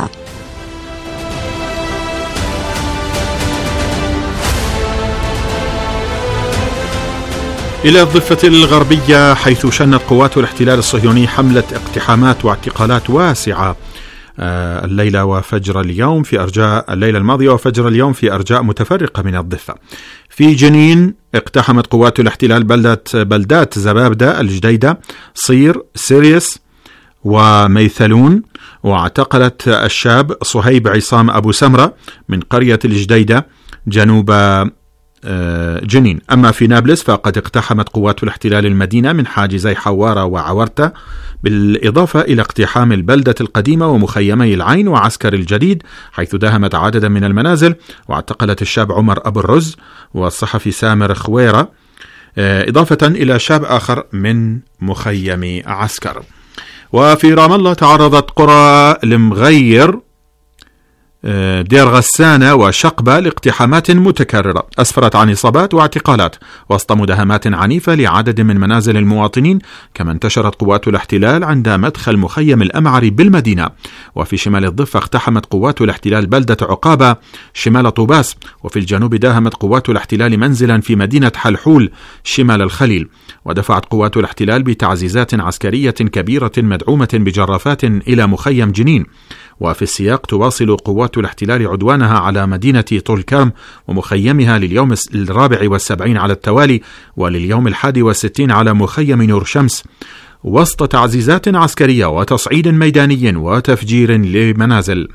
إلى الضفة الغربية، حيث شنت قوات الاحتلال الصهيوني حملة اقتحامات واعتقالات واسعة الليلة وفجر اليوم في أرجاء الليلة الماضية وفجر اليوم في أرجاء متفرقة من الضفة. في جنين اقتحمت قوات الاحتلال بلدات زبابدة، الجديدة، صير، سيريس وميثلون، واعتقلت الشاب صهيب عصام أبو سمرة من قرية الجديدة جنوب جنين. أما في نابلس فقد اقتحمت قوات الاحتلال المدينة من حاجزي حوارة وعورتة، بالإضافة إلى اقتحام البلدة القديمة ومخيمي العين وعسكر الجديد، حيث داهمت عددا من المنازل، واعتقلت الشاب عمر أبو الرز والصحفي سامر خويرة، إضافة إلى شاب آخر من مخيم عسكر. وفي رام الله تعرضت قرى المغير، دير غسانة وشقبة لاقتحامات متكررة أسفرت عن إصابات واعتقالات وسط مداهمات عنيفة لعدد من منازل المواطنين. كما انتشرت قوات الاحتلال عند مدخل مخيم الأمعري بالمدينة. وفي شمال الضفة اقتحمت قوات الاحتلال بلدة عقابة شمال طوباس. وفي الجنوب داهمت قوات الاحتلال منزلا في مدينة حلحول شمال الخليل. ودفعت قوات الاحتلال بتعزيزات عسكرية كبيرة مدعومة بجرافات إلى مخيم جنين. وفي السياق تواصل قوات الاحتلال عدوانها على مدينة طول كرم ومخيمها لليوم 74 على التوالي، ولليوم 61 على مخيم نور شمس، وسط تعزيزات عسكرية وتصعيد ميداني وتفجير لمنازل.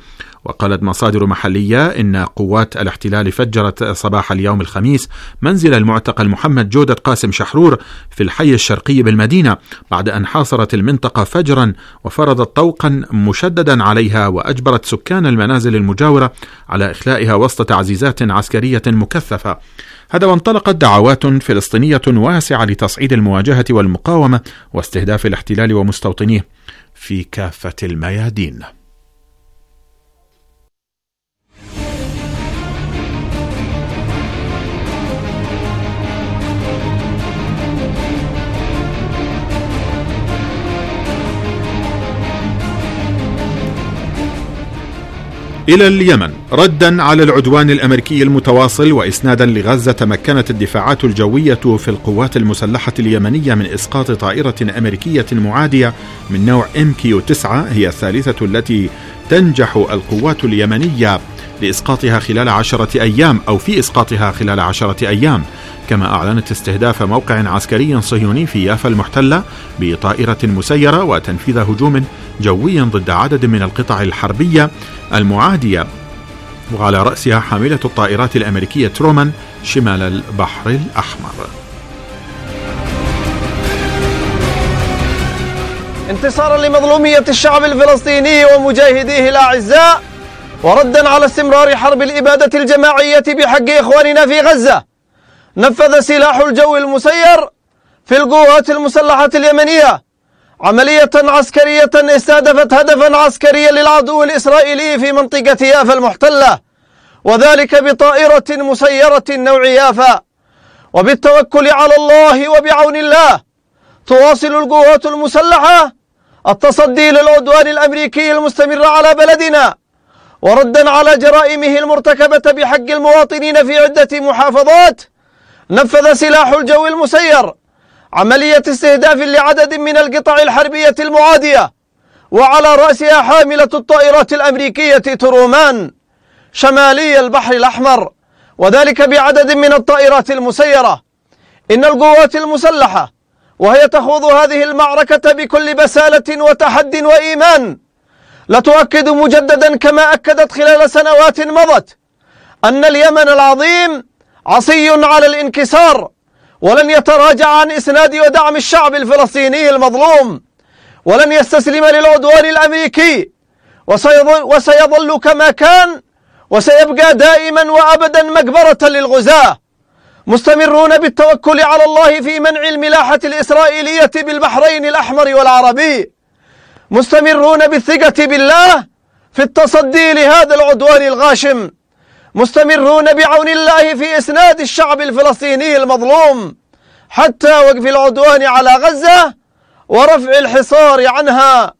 وقالت مصادر محلية إن قوات الاحتلال فجرت صباح اليوم الخميس منزل المعتقل محمد جودة قاسم شحرور في الحي الشرقي بالمدينة بعد أن حاصرت المنطقة فجرا وفرضت طوقا مشددا عليها وأجبرت سكان المنازل المجاورة على إخلائها وسط تعزيزات عسكرية مكثفة. هذا وانطلقت دعوات فلسطينية واسعة لتصعيد المواجهة والمقاومة واستهداف الاحتلال ومستوطنيه في كافة الميادين. إلى اليمن. ردا على العدوان الأمريكي المتواصل وإسنادا لغزة، تمكنت الدفاعات الجوية في القوات المسلحة اليمنية من إسقاط طائرة أمريكية معادية من نوع MQ-9، هي الثالثة التي تنجح القوات اليمنية لإسقاطها خلال 10 أيام أو في إسقاطها خلال 10 أيام. كما أعلنت استهداف موقع عسكري صهيوني في يافا المحتلة بطائرة مسيرة وتنفيذ هجوم جوي ضد عدد من القطع الحربية المعادية، وعلى رأسها حاملة الطائرات الأمريكية ترومان شمال البحر الأحمر. انتصارا لمظلومية الشعب الفلسطيني ومجاهديه الأعزاء، وردا على استمرار حرب الإبادة الجماعية بحق إخواننا في غزة، نفذ سلاح الجو المسير في القوات المسلحة اليمنية عملية عسكرية استهدفت هدفا عسكريا للعدو الإسرائيلي في منطقة يافا المحتلة، وذلك بطائرة مسيرة نوع يافا. وبالتوكل على الله وبعون الله تواصل القوات المسلحة التصدي للعدوان الأمريكي المستمر على بلدنا، وردا على جرائمه المرتكبة بحق المواطنين في عدة محافظات. نفذ سلاح الجو المسير عملية استهداف لعدد من القطع الحربية المعادية، وعلى رأسها حاملة الطائرات الأمريكية ترومان شمالي البحر الأحمر، وذلك بعدد من الطائرات المسيرة. إن القوات المسلحة وهي تخوض هذه المعركة بكل بسالة وتحد وإيمان، لتؤكد مجددا كما أكدت خلال سنوات مضت أن اليمن العظيم عصي على الانكسار، ولن يتراجع عن إسناد ودعم الشعب الفلسطيني المظلوم، ولن يستسلم للعدوان الأمريكي، وسيظل كما كان، وسيبقى دائما وأبدا مقبرة للغزاة، مستمرون بالتوكل على الله في منع الملاحة الإسرائيلية بالبحرين الأحمر والعربي، مستمرون بالثقة بالله في التصدي لهذا العدوان الغاشم، مستمرون بعون الله في إسناد الشعب الفلسطيني المظلوم حتى وقف العدوان على غزة ورفع الحصار عنها.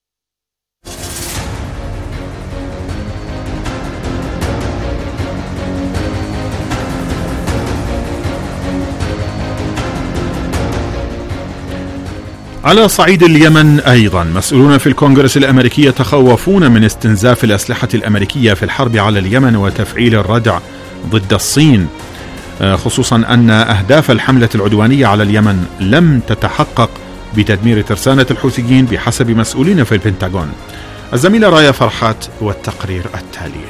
على صعيد اليمن أيضا، مسؤولون في الكونغرس الأمريكي يتخوفون من استنزاف الأسلحة الأمريكية في الحرب على اليمن وتفعيل الردع ضد الصين، خصوصا أن أهداف الحملة العدوانية على اليمن لم تتحقق بتدمير ترسانة الحوثيين بحسب مسؤولين في البنتاغون. الزميلة رايا فرحات والتقرير التالي.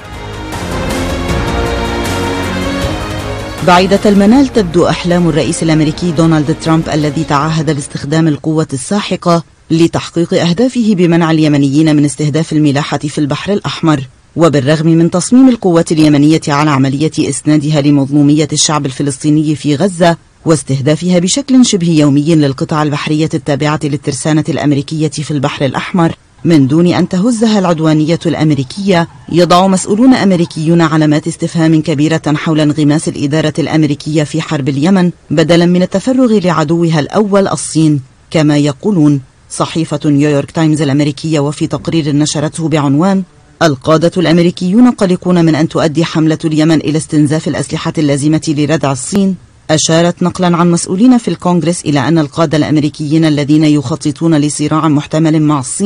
بعيدة المنال تبدو أحلام الرئيس الأمريكي دونالد ترامب الذي تعهد باستخدام القوة الساحقة لتحقيق أهدافه بمنع اليمنيين من استهداف الملاحة في البحر الأحمر. وبالرغم من تصميم القوات اليمنية على عملية إسنادها لمظلومية الشعب الفلسطيني في غزة واستهدافها بشكل شبه يومي للقطع البحرية التابعة للترسانة الأمريكية في البحر الأحمر من دون أن تهزها العدوانية الأمريكية، يضع مسؤولون أمريكيون علامات استفهام كبيرة حول انغماس الإدارة الأمريكية في حرب اليمن بدلا من التفرغ لعدوها الأول الصين كما يقولون. صحيفة نيويورك تايمز الأمريكية وفي تقرير نشرته بعنوان القادة الأمريكيون قلقون من أن تؤدي حملة اليمن إلى استنزاف الأسلحة اللازمة لردع الصين، أشارت نقلا عن مسؤولين في الكونغرس إلى أن القادة الأمريكيين الذين يخططون لصراع محتمل مع الصين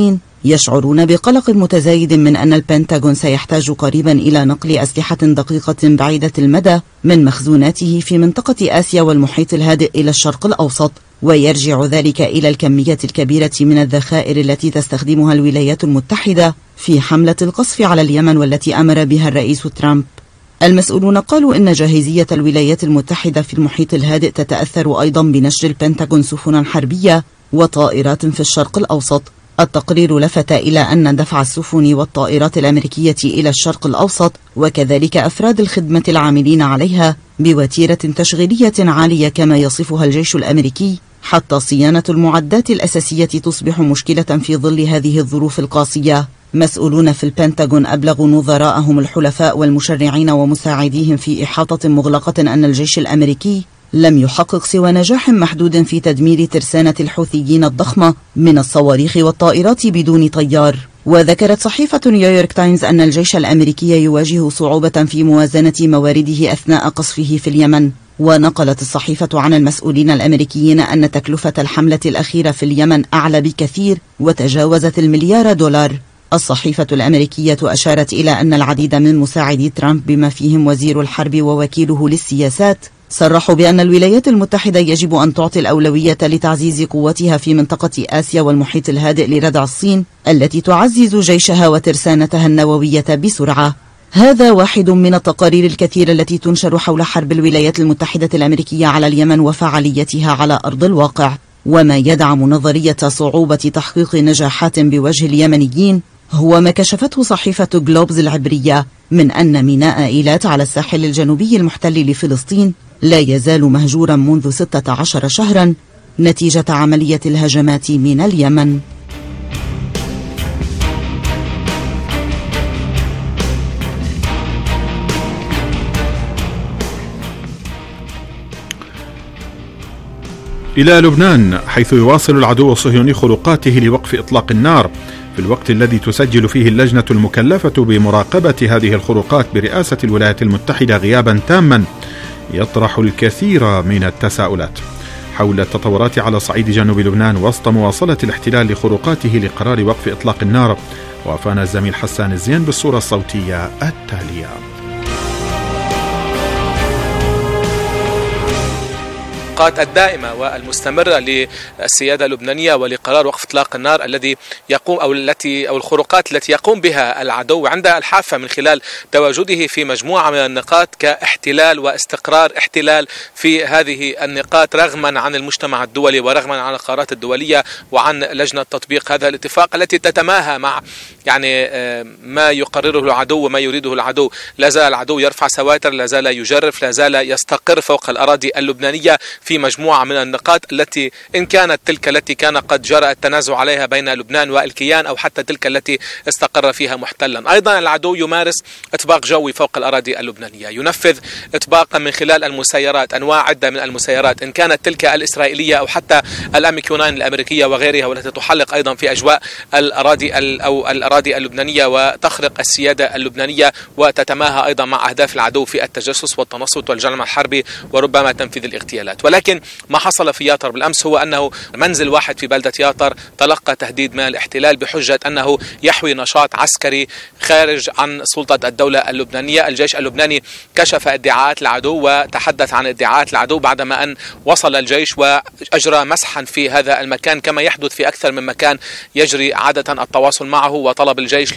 يشعرون بقلق متزايد من أن البنتاغون سيحتاج قريبا إلى نقل أسلحة دقيقة بعيدة المدى من مخزوناته في منطقة آسيا والمحيط الهادئ إلى الشرق الأوسط، ويرجع ذلك إلى الكمية الكبيرة من الذخائر التي تستخدمها الولايات المتحدة في حملة القصف على اليمن والتي أمر بها الرئيس ترامب. المسؤولون قالوا إن جاهزية الولايات المتحدة في المحيط الهادئ تتأثر أيضا بنشر البنتاغون سفنا حربية وطائرات في الشرق الأوسط. التقرير لفت إلى أن دفع السفن والطائرات الأمريكية إلى الشرق الأوسط وكذلك أفراد الخدمة العاملين عليها بوتيرة تشغيلية عالية كما يصفها الجيش الأمريكي، حتى صيانة المعدات الأساسية تصبح مشكلة في ظل هذه الظروف القاسية. مسؤولون في البنتاغون أبلغوا نظراءهم الحلفاء والمشرعين ومساعديهم في إحاطة مغلقة أن الجيش الأمريكي لم يحقق سوى نجاح محدود في تدمير ترسانة الحوثيين الضخمة من الصواريخ والطائرات بدون طيار. وذكرت صحيفة نيويورك تايمز أن الجيش الأمريكي يواجه صعوبة في موازنة موارده أثناء قصفه في اليمن. ونقلت الصحيفة عن المسؤولين الأمريكيين أن تكلفة الحملة الأخيرة في اليمن أعلى بكثير وتجاوزت $1,000,000,000. الصحيفة الأمريكية أشارت إلى أن العديد من مساعدي ترامب بما فيهم وزير الحرب ووكيله للسياسات صرحوا بأن الولايات المتحدة يجب أن تعطي الأولوية لتعزيز قوتها في منطقة آسيا والمحيط الهادئ لردع الصين التي تعزز جيشها وترسانتها النووية بسرعة. هذا واحد من التقارير الكثيرة التي تنشر حول حرب الولايات المتحدة الأمريكية على اليمن وفعاليتها على أرض الواقع، وما يدعم نظرية صعوبة تحقيق نجاحات بوجه اليمنيين هو ما كشفته صحيفة جلوبز العبرية من أن ميناء إيلات على الساحل الجنوبي المحتل لفلسطين لا يزال مهجورا منذ 16 شهرا نتيجة عملية الهجمات من اليمن. إلى لبنان، حيث يواصل العدو الصهيوني خروقاته لوقف إطلاق النار في الوقت الذي تسجل فيه اللجنة المكلفة بمراقبة هذه الخروقات برئاسة الولايات المتحدة غيابا تاما، يطرح الكثير من التساؤلات حول التطورات على صعيد جنوب لبنان وسط مواصلة الاحتلال لخروقاته لقرار وقف إطلاق النار. وافانا الزميل حسان الزين بالصورة الصوتية التالية. الدائمة والمستمرة للسيادة اللبنانية ولقرار وقف إطلاق النار الذي يقوم أو الخروقات التي يقوم بها العدو عند الحافة من خلال تواجده في مجموعة من النقاط كاحتلال واستقرار احتلال في هذه النقاط، رغما عن المجتمع الدولي ورغما عن القرارات الدولية وعن لجنة تطبيق هذا الاتفاق التي تتماهى مع ما يقرره العدو وما يريده العدو. لا زال العدو يرفع سواتر، لا زال يجرف، لا زال يستقر فوق الأراضي اللبنانية في مجموعة من النقاط التي إن كانت تلك التي كان قد جرى التنازع عليها بين لبنان والكيان أو حتى تلك التي استقر فيها محتلا. أيضا العدو يمارس إطباق جوي فوق الأراضي اللبنانية، ينفذ إطباقا من خلال المسيرات، أنواع عدة من المسيرات إن كانت تلك الإسرائيلية أو حتى الأميك-9 الأمريكية وغيرها، والتي تحلق أيضا في أجواء الأراضي اللبنانية وتخرق السيادة اللبنانية وتتماهى أيضا مع أهداف العدو في التجسس والتنصت والجرم الحربي وربما تنفيذ الاغتيالات. ولكن ما حصل في ياطر بالأمس هو أنه منزل واحد في بلدة ياطر تلقى تهديد من الاحتلال بحجة أنه يحوي نشاط عسكري خارج عن سلطة الدولة اللبنانية. الجيش اللبناني كشف ادعاءات العدو وتحدث عن ادعاءات العدو بعدما أن وصل الجيش وأجرى مسحا في هذا المكان، كما يحدث في أكثر من مكان يجري عادة التواصل معه، وطلب الجيش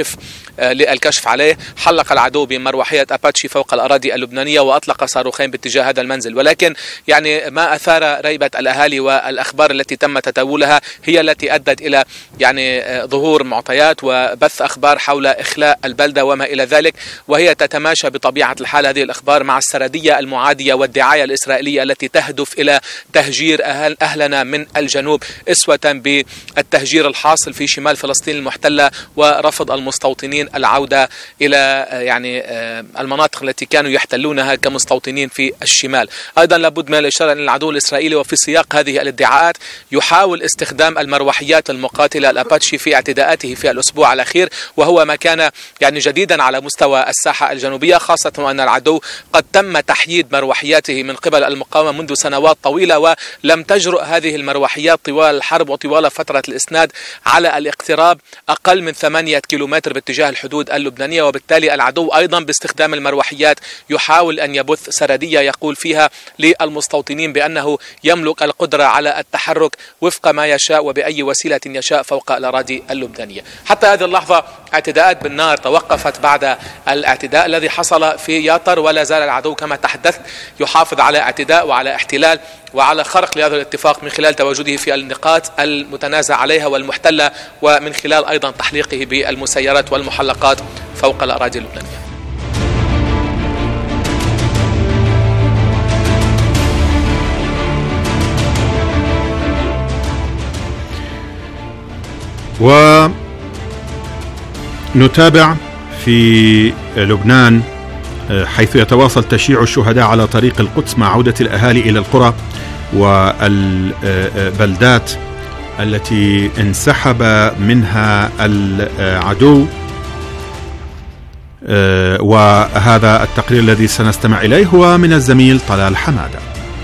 للكشف عليه. حلق العدو بمروحية أباتشي فوق الأراضي اللبنانية وأطلق صاروخين باتجاه هذا المنزل. ولكن ما أثار ريبة الأهالي والأخبار التي تم تداولها هي التي أدت إلى ظهور معطيات وبث أخبار حول إخلاء البلدة وما إلى ذلك، وهي تتماشى بطبيعة الحال هذه الأخبار مع السردية المعادية والدعاية الإسرائيلية التي تهدف إلى تهجير أهلنا من الجنوب، أسوة بالتهجير الحاصل في شمال فلسطين المحتلة ورفض المستوطنين العودة إلى المناطق التي كانوا يحتلونها كمستوطنين في الشمال. أيضا لابد من إشارة إلى العدو الإسرائيلي. وفي سياق هذه الادعاءات يحاول استخدام المروحيات المقاتلة الأباتشي في اعتداءاته في الأسبوع الأخير، وهو ما كان يعني جديدا على مستوى الساحة الجنوبية، خاصة وأن العدو قد تم تحييد مروحياته من قبل المقاومة منذ سنوات طويلة، ولم تجرؤ هذه المروحيات طوال الحرب وطوال فترة الإسناد على الاقتراب أقل من 8 كيلومتر باتجاه الحدود اللبنانية. وبالتالي العدو أيضا باستخدام المروحيات يحاول أن يبث سردية يقول فيها للمستوطنين بأنه يملك القدرة على التحرك وفق ما يشاء وبأي وسيلة يشاء فوق الأراضي اللبنانية. حتى هذه اللحظة اعتداءات بالنار توقفت بعد الاعتداء الذي حصل في ياطر، ولا زال العدو كما تحدثت يحافظ على اعتداء وعلى احتلال وعلى خرق لهذا الاتفاق من خلال تواجده في النقاط المتنازع عليها والمحتلة، ومن خلال أيضا تحليقه بالمسيرات والمحلقات فوق الأراضي اللبنانية. ونتابع في لبنان حيث يتواصل تشييع الشهداء على طريق القدس مع عودة الأهالي إلى القرى والبلدات التي انسحب منها العدو. وهذا التقرير الذي سنستمع إليه هو من الزميل طلال حمادة.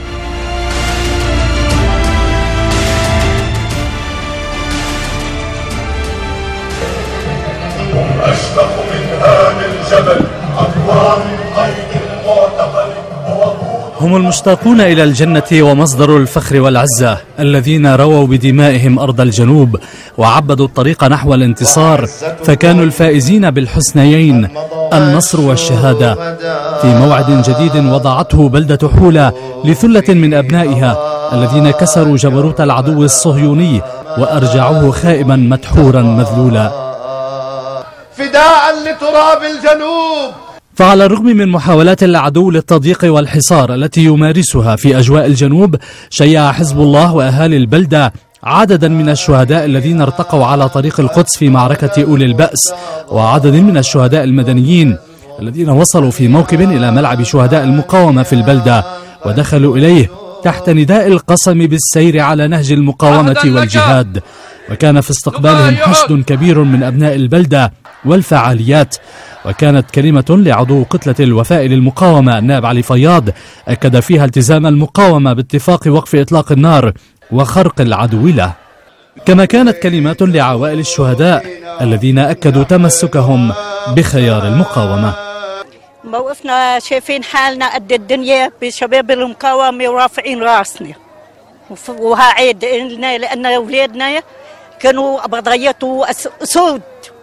أشفق من هذا الجبل أطوار قيد المعتقل. هم المشتاقون إلى الجنة ومصدر الفخر والعزة، الذين رووا بدمائهم أرض الجنوب وعبدوا الطريق نحو الانتصار، فكانوا الفائزين بالحسنيين النصر والشهادة، في موعد جديد وضعته بلدة حولة لثلة من أبنائها الذين كسروا جبروت العدو الصهيوني وأرجعوه خائبا مدحورا مذلولا. فداء لتراب الجنوب. فعلى الرغم من محاولات العدو للتضييق والحصار التي يمارسها في أجواء الجنوب، شيع حزب الله وأهالي البلدة عددا من الشهداء الذين ارتقوا على طريق القدس في معركة أولي البأس، وعدد من الشهداء المدنيين الذين وصلوا في موكب إلى ملعب شهداء المقاومة في البلدة ودخلوا إليه تحت نداء القسم بالسير على نهج المقاومة والجهاد. وكان في استقبالهم حشد كبير من أبناء البلدة والفعاليات. وكانت كلمة لعضو كتلة الوفاء للمقاومة النائب علي فياض أكد فيها التزام المقاومة باتفاق وقف إطلاق النار وخرق العدو له. كما كانت كلمات لعوائل الشهداء الذين أكدوا تمسكهم بخيار المقاومة. موقفنا شايفين حالنا قد الدنيا بشباب المقاومة ورافعين راسنا، وها عيد لنا لأن أولادنا كانوا بضيتوا أسود.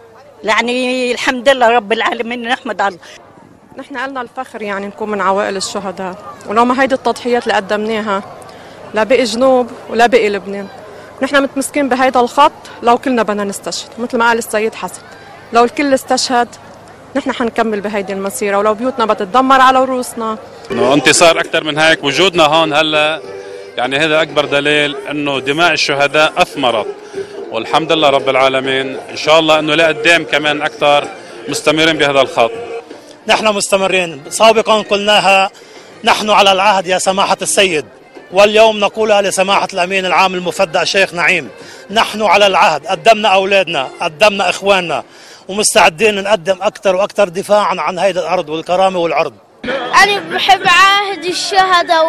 يعني الحمد لله رب العالمين، نحمد الله. نحن قلنا الفخر يعني نكون من عوائل الشهداء، ولو ما هيدي التضحيات اللي قدمناها لا بقي جنوب ولا بقي لبنان. نحن متمسكين بهيدا الخط. لو كلنا بدنا نستشهد مثل ما قال السيد حسن، لو الكل استشهد نحن حنكمل بهيدي المسيرة، ولو بيوتنا بتتدمر على رؤوسنا. انتصار أكثر من هيك. وجودنا هون هلا يعني هذا أكبر دليل إنه دماء الشهداء أثمرت، والحمد لله رب العالمين. إن شاء الله إنه لقدام كمان أكثر مستمرين بهذا الخط. نحن مستمرين، سابقا قلناها نحن على العهد يا سماحة السيد، واليوم نقولها لسماحة الأمين العام المفدى الشيخ نعيم. نحن على العهد، قدمنا أولادنا، قدمنا إخواننا، ومستعدين نقدم أكثر وأكثر دفاعا عن هيدا الأرض والكرامة والعرض. أنا بحب عهد الشهداء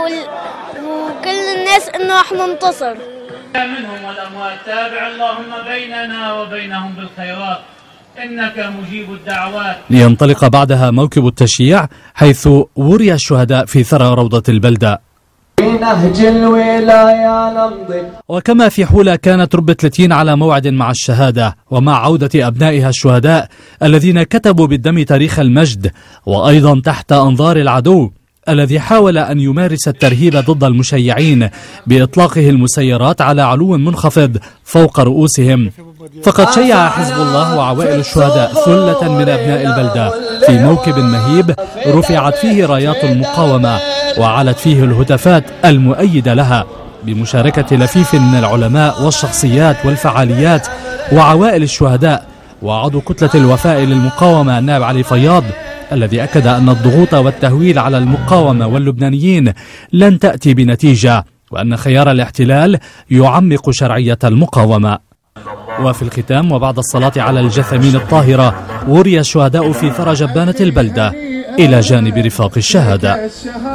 وكل الناس إنه رح ننتصر. منهم والأموات تابع اللهم بيننا وبينهم بالخيرات إنك مجيب الدعوات. لينطلق بعدها موكب التشييع، حيث وري الشهداء في ثرى روضة البلدة. نهج الولاية نمضي. وكما في حولة كانت رب 30 على موعد مع الشهادة ومع عودة أبنائها الشهداء الذين كتبوا بالدم تاريخ المجد، وأيضا تحت أنظار العدو الذي حاول أن يمارس الترهيب ضد المشيعين بإطلاقه المسيرات على علو منخفض فوق رؤوسهم. فقد شيع حزب الله وعوائل الشهداء ثلة من أبناء البلدة في موكب مهيب رفعت فيه رايات المقاومة وعلت فيه الهتافات المؤيدة لها بمشاركة لفيف من العلماء والشخصيات والفعاليات وعوائل الشهداء. وعضو كتلة الوفاء للمقاومة النائب علي فياض الذي أكد أن الضغوط والتهويل على المقاومة واللبنانيين لن تأتي بنتيجة، وأن خيار الاحتلال يعمق شرعية المقاومة. وفي الختام وبعد الصلاة على الجثامين الطاهرة وري الشهداء في ثرى جبانة البلدة إلى جانب رفاق الشهادة.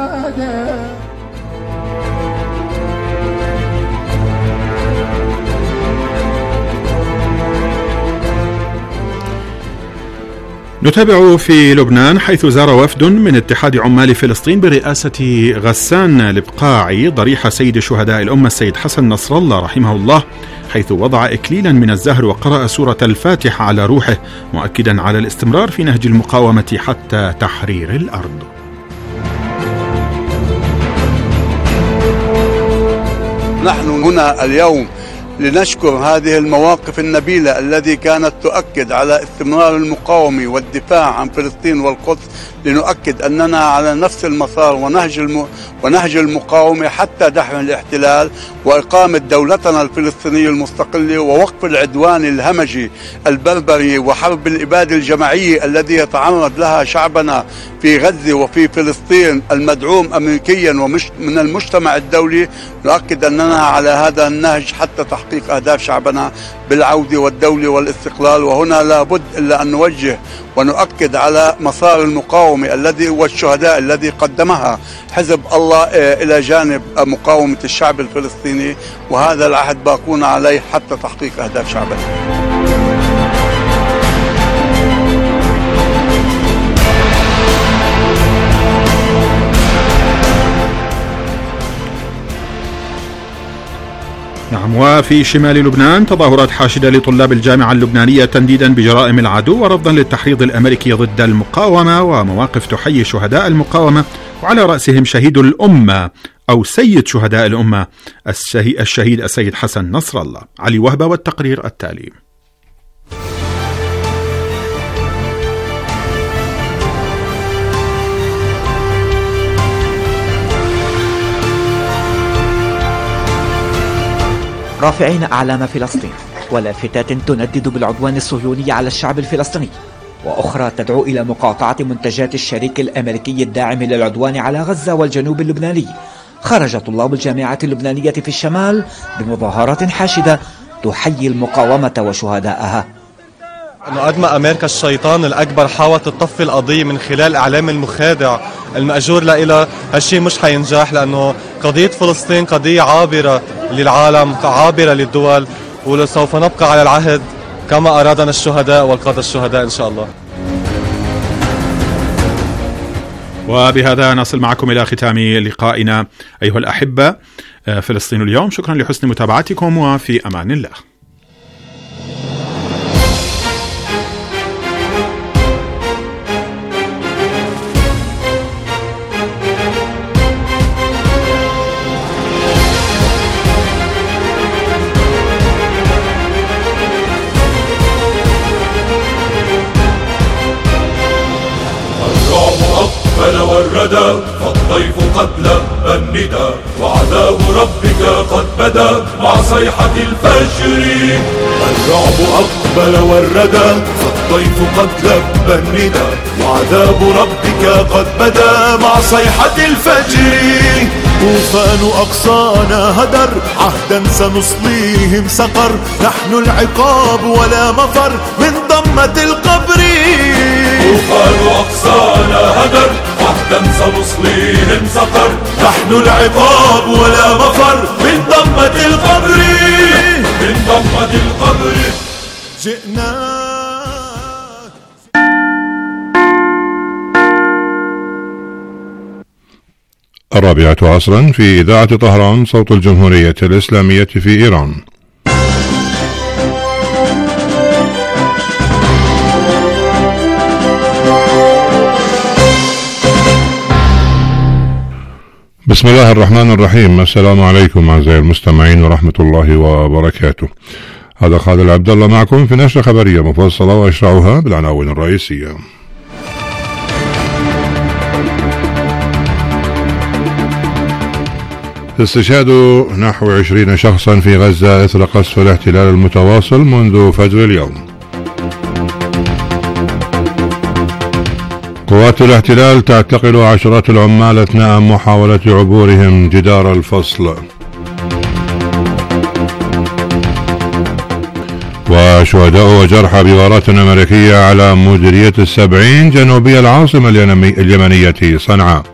نتابع في لبنان، حيث زار وفد من اتحاد عمال فلسطين برئاسة غسان البقاعي ضريح سيد شهداء الأمة السيد حسن نصر الله رحمه الله، حيث وضع إكليلا من الزهر وقرأ سورة الفاتحة على روحه، مؤكدا على الاستمرار في نهج المقاومة حتى تحرير الأرض. نحن هنا اليوم لنشكر هذه المواقف النبيلة التي كانت تؤكد على استمرار المقاومة والدفاع عن فلسطين والقدس، لنؤكد أننا على نفس المسار ونهج المقاومة حتى دحر الاحتلال وإقامة دولتنا الفلسطينية المستقلة ووقف العدوان الهمجي البربري وحرب الإبادة الجماعية الذي يتعرض لها شعبنا في غزة وفي فلسطين المدعوم أمريكيا ومن المجتمع الدولي. نؤكد أننا على هذا النهج حتى تحقيق أهداف شعبنا بالعودة والدولة والاستقلال. وهنا لابد إلا أن نوجه ونؤكد على مسار المقاومة الذي والشهداء الذي قدمها حزب الله إلى جانب مقاومة الشعب الفلسطيني، وهذا العهد باقون عليه حتى تحقيق أهداف شعبنا. نعم. وفي شمال لبنان تظاهرات حاشدة لطلاب الجامعة اللبنانية تنديدا بجرائم العدو ورفضا للتحريض الأمريكي ضد المقاومة، ومواقف تحيي شهداء المقاومة وعلى رأسهم شهيد الأمة أو سيد شهداء الأمة الشهيد السيد حسن نصر الله. علي وهبة والتقرير التالي. رافعين أعلام فلسطين ولافتات تندد بالعدوان الصهيوني على الشعب الفلسطيني، وأخرى تدعو إلى مقاطعة منتجات الشريك الأمريكي الداعم للعدوان على غزة والجنوب اللبناني، خرج طلاب الجامعة اللبنانية في الشمال بمظاهرات حاشدة تحيي المقاومة وشهدائها. أنه قد ما أمريكا الشيطان الأكبر حاولت تطفي القضية من خلال إعلام المخادع المأجور لإلها، هالشي مش حينجح، لأنه قضية فلسطين قضية عابرة للعالم، عابرة للدول، وسوف نبقى على العهد كما أرادنا الشهداء والقادة الشهداء إن شاء الله. وبهذا نصل معكم إلى ختام لقائنا أيها الأحبة. فلسطين اليوم، شكرا لحسن متابعتكم وفي أمان الله. والردى فالضيف قد لبى الندى وعذاب ربك قد بدا مع صيحة الفجر. الرعب أقبل والردى فالضيف قد لبى الندى وعذاب ربك قد بدا مع صيحة الفجر. طوفان أقصانا هدر عهدا سنصليهم سقر، نحن العقاب ولا مفر من ضمة القبر. طوفان أقصانا هدر عهدا سنصليهم سقر، نحن العقاب ولا مفر من ضمة القبر. من ضمة القبر جئنا. 4 في إذاعة طهران صوت الجمهورية الإسلامية في إيران. بسم الله الرحمن الرحيم. السلام عليكم أعزائي المستمعين ورحمة الله وبركاته. هذا خالد عبد الله معكم في نشرة خبرية مفصلة وأشرحها بالعناوين الرئيسية. استشهاد نحو 20 شخصا في غزة إثر قصف الاحتلال المتواصل منذ فجر اليوم. قوات الاحتلال تعتقل عشرات العمال أثناء محاولة عبورهم جدار الفصل. وشهداء وجرحى بغارات أمريكية على مديرية السبعين جنوبي العاصمة اليمنية صنعاء.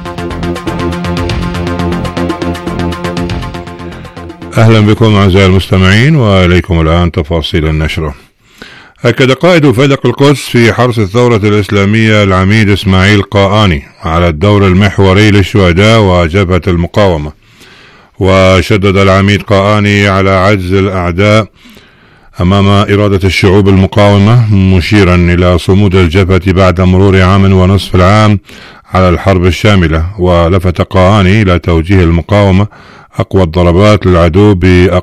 أهلا بكم أعزائي المستمعين، وإليكم الآن تفاصيل النشرة. أكد قائد فيلق القدس في حرس الثورة الإسلامية العميد إسماعيل قاآني على الدور المحوري للشهداء وجبهة المقاومة. وشدد العميد قاآني على عجز الأعداء أمام إرادة الشعوب المقاومة، مشيرا إلى صمود الجبهة بعد مرور عام ونصف العام على الحرب الشاملة. ولفت قاآني إلى توجيه المقاومة أقوى الضربات للعدو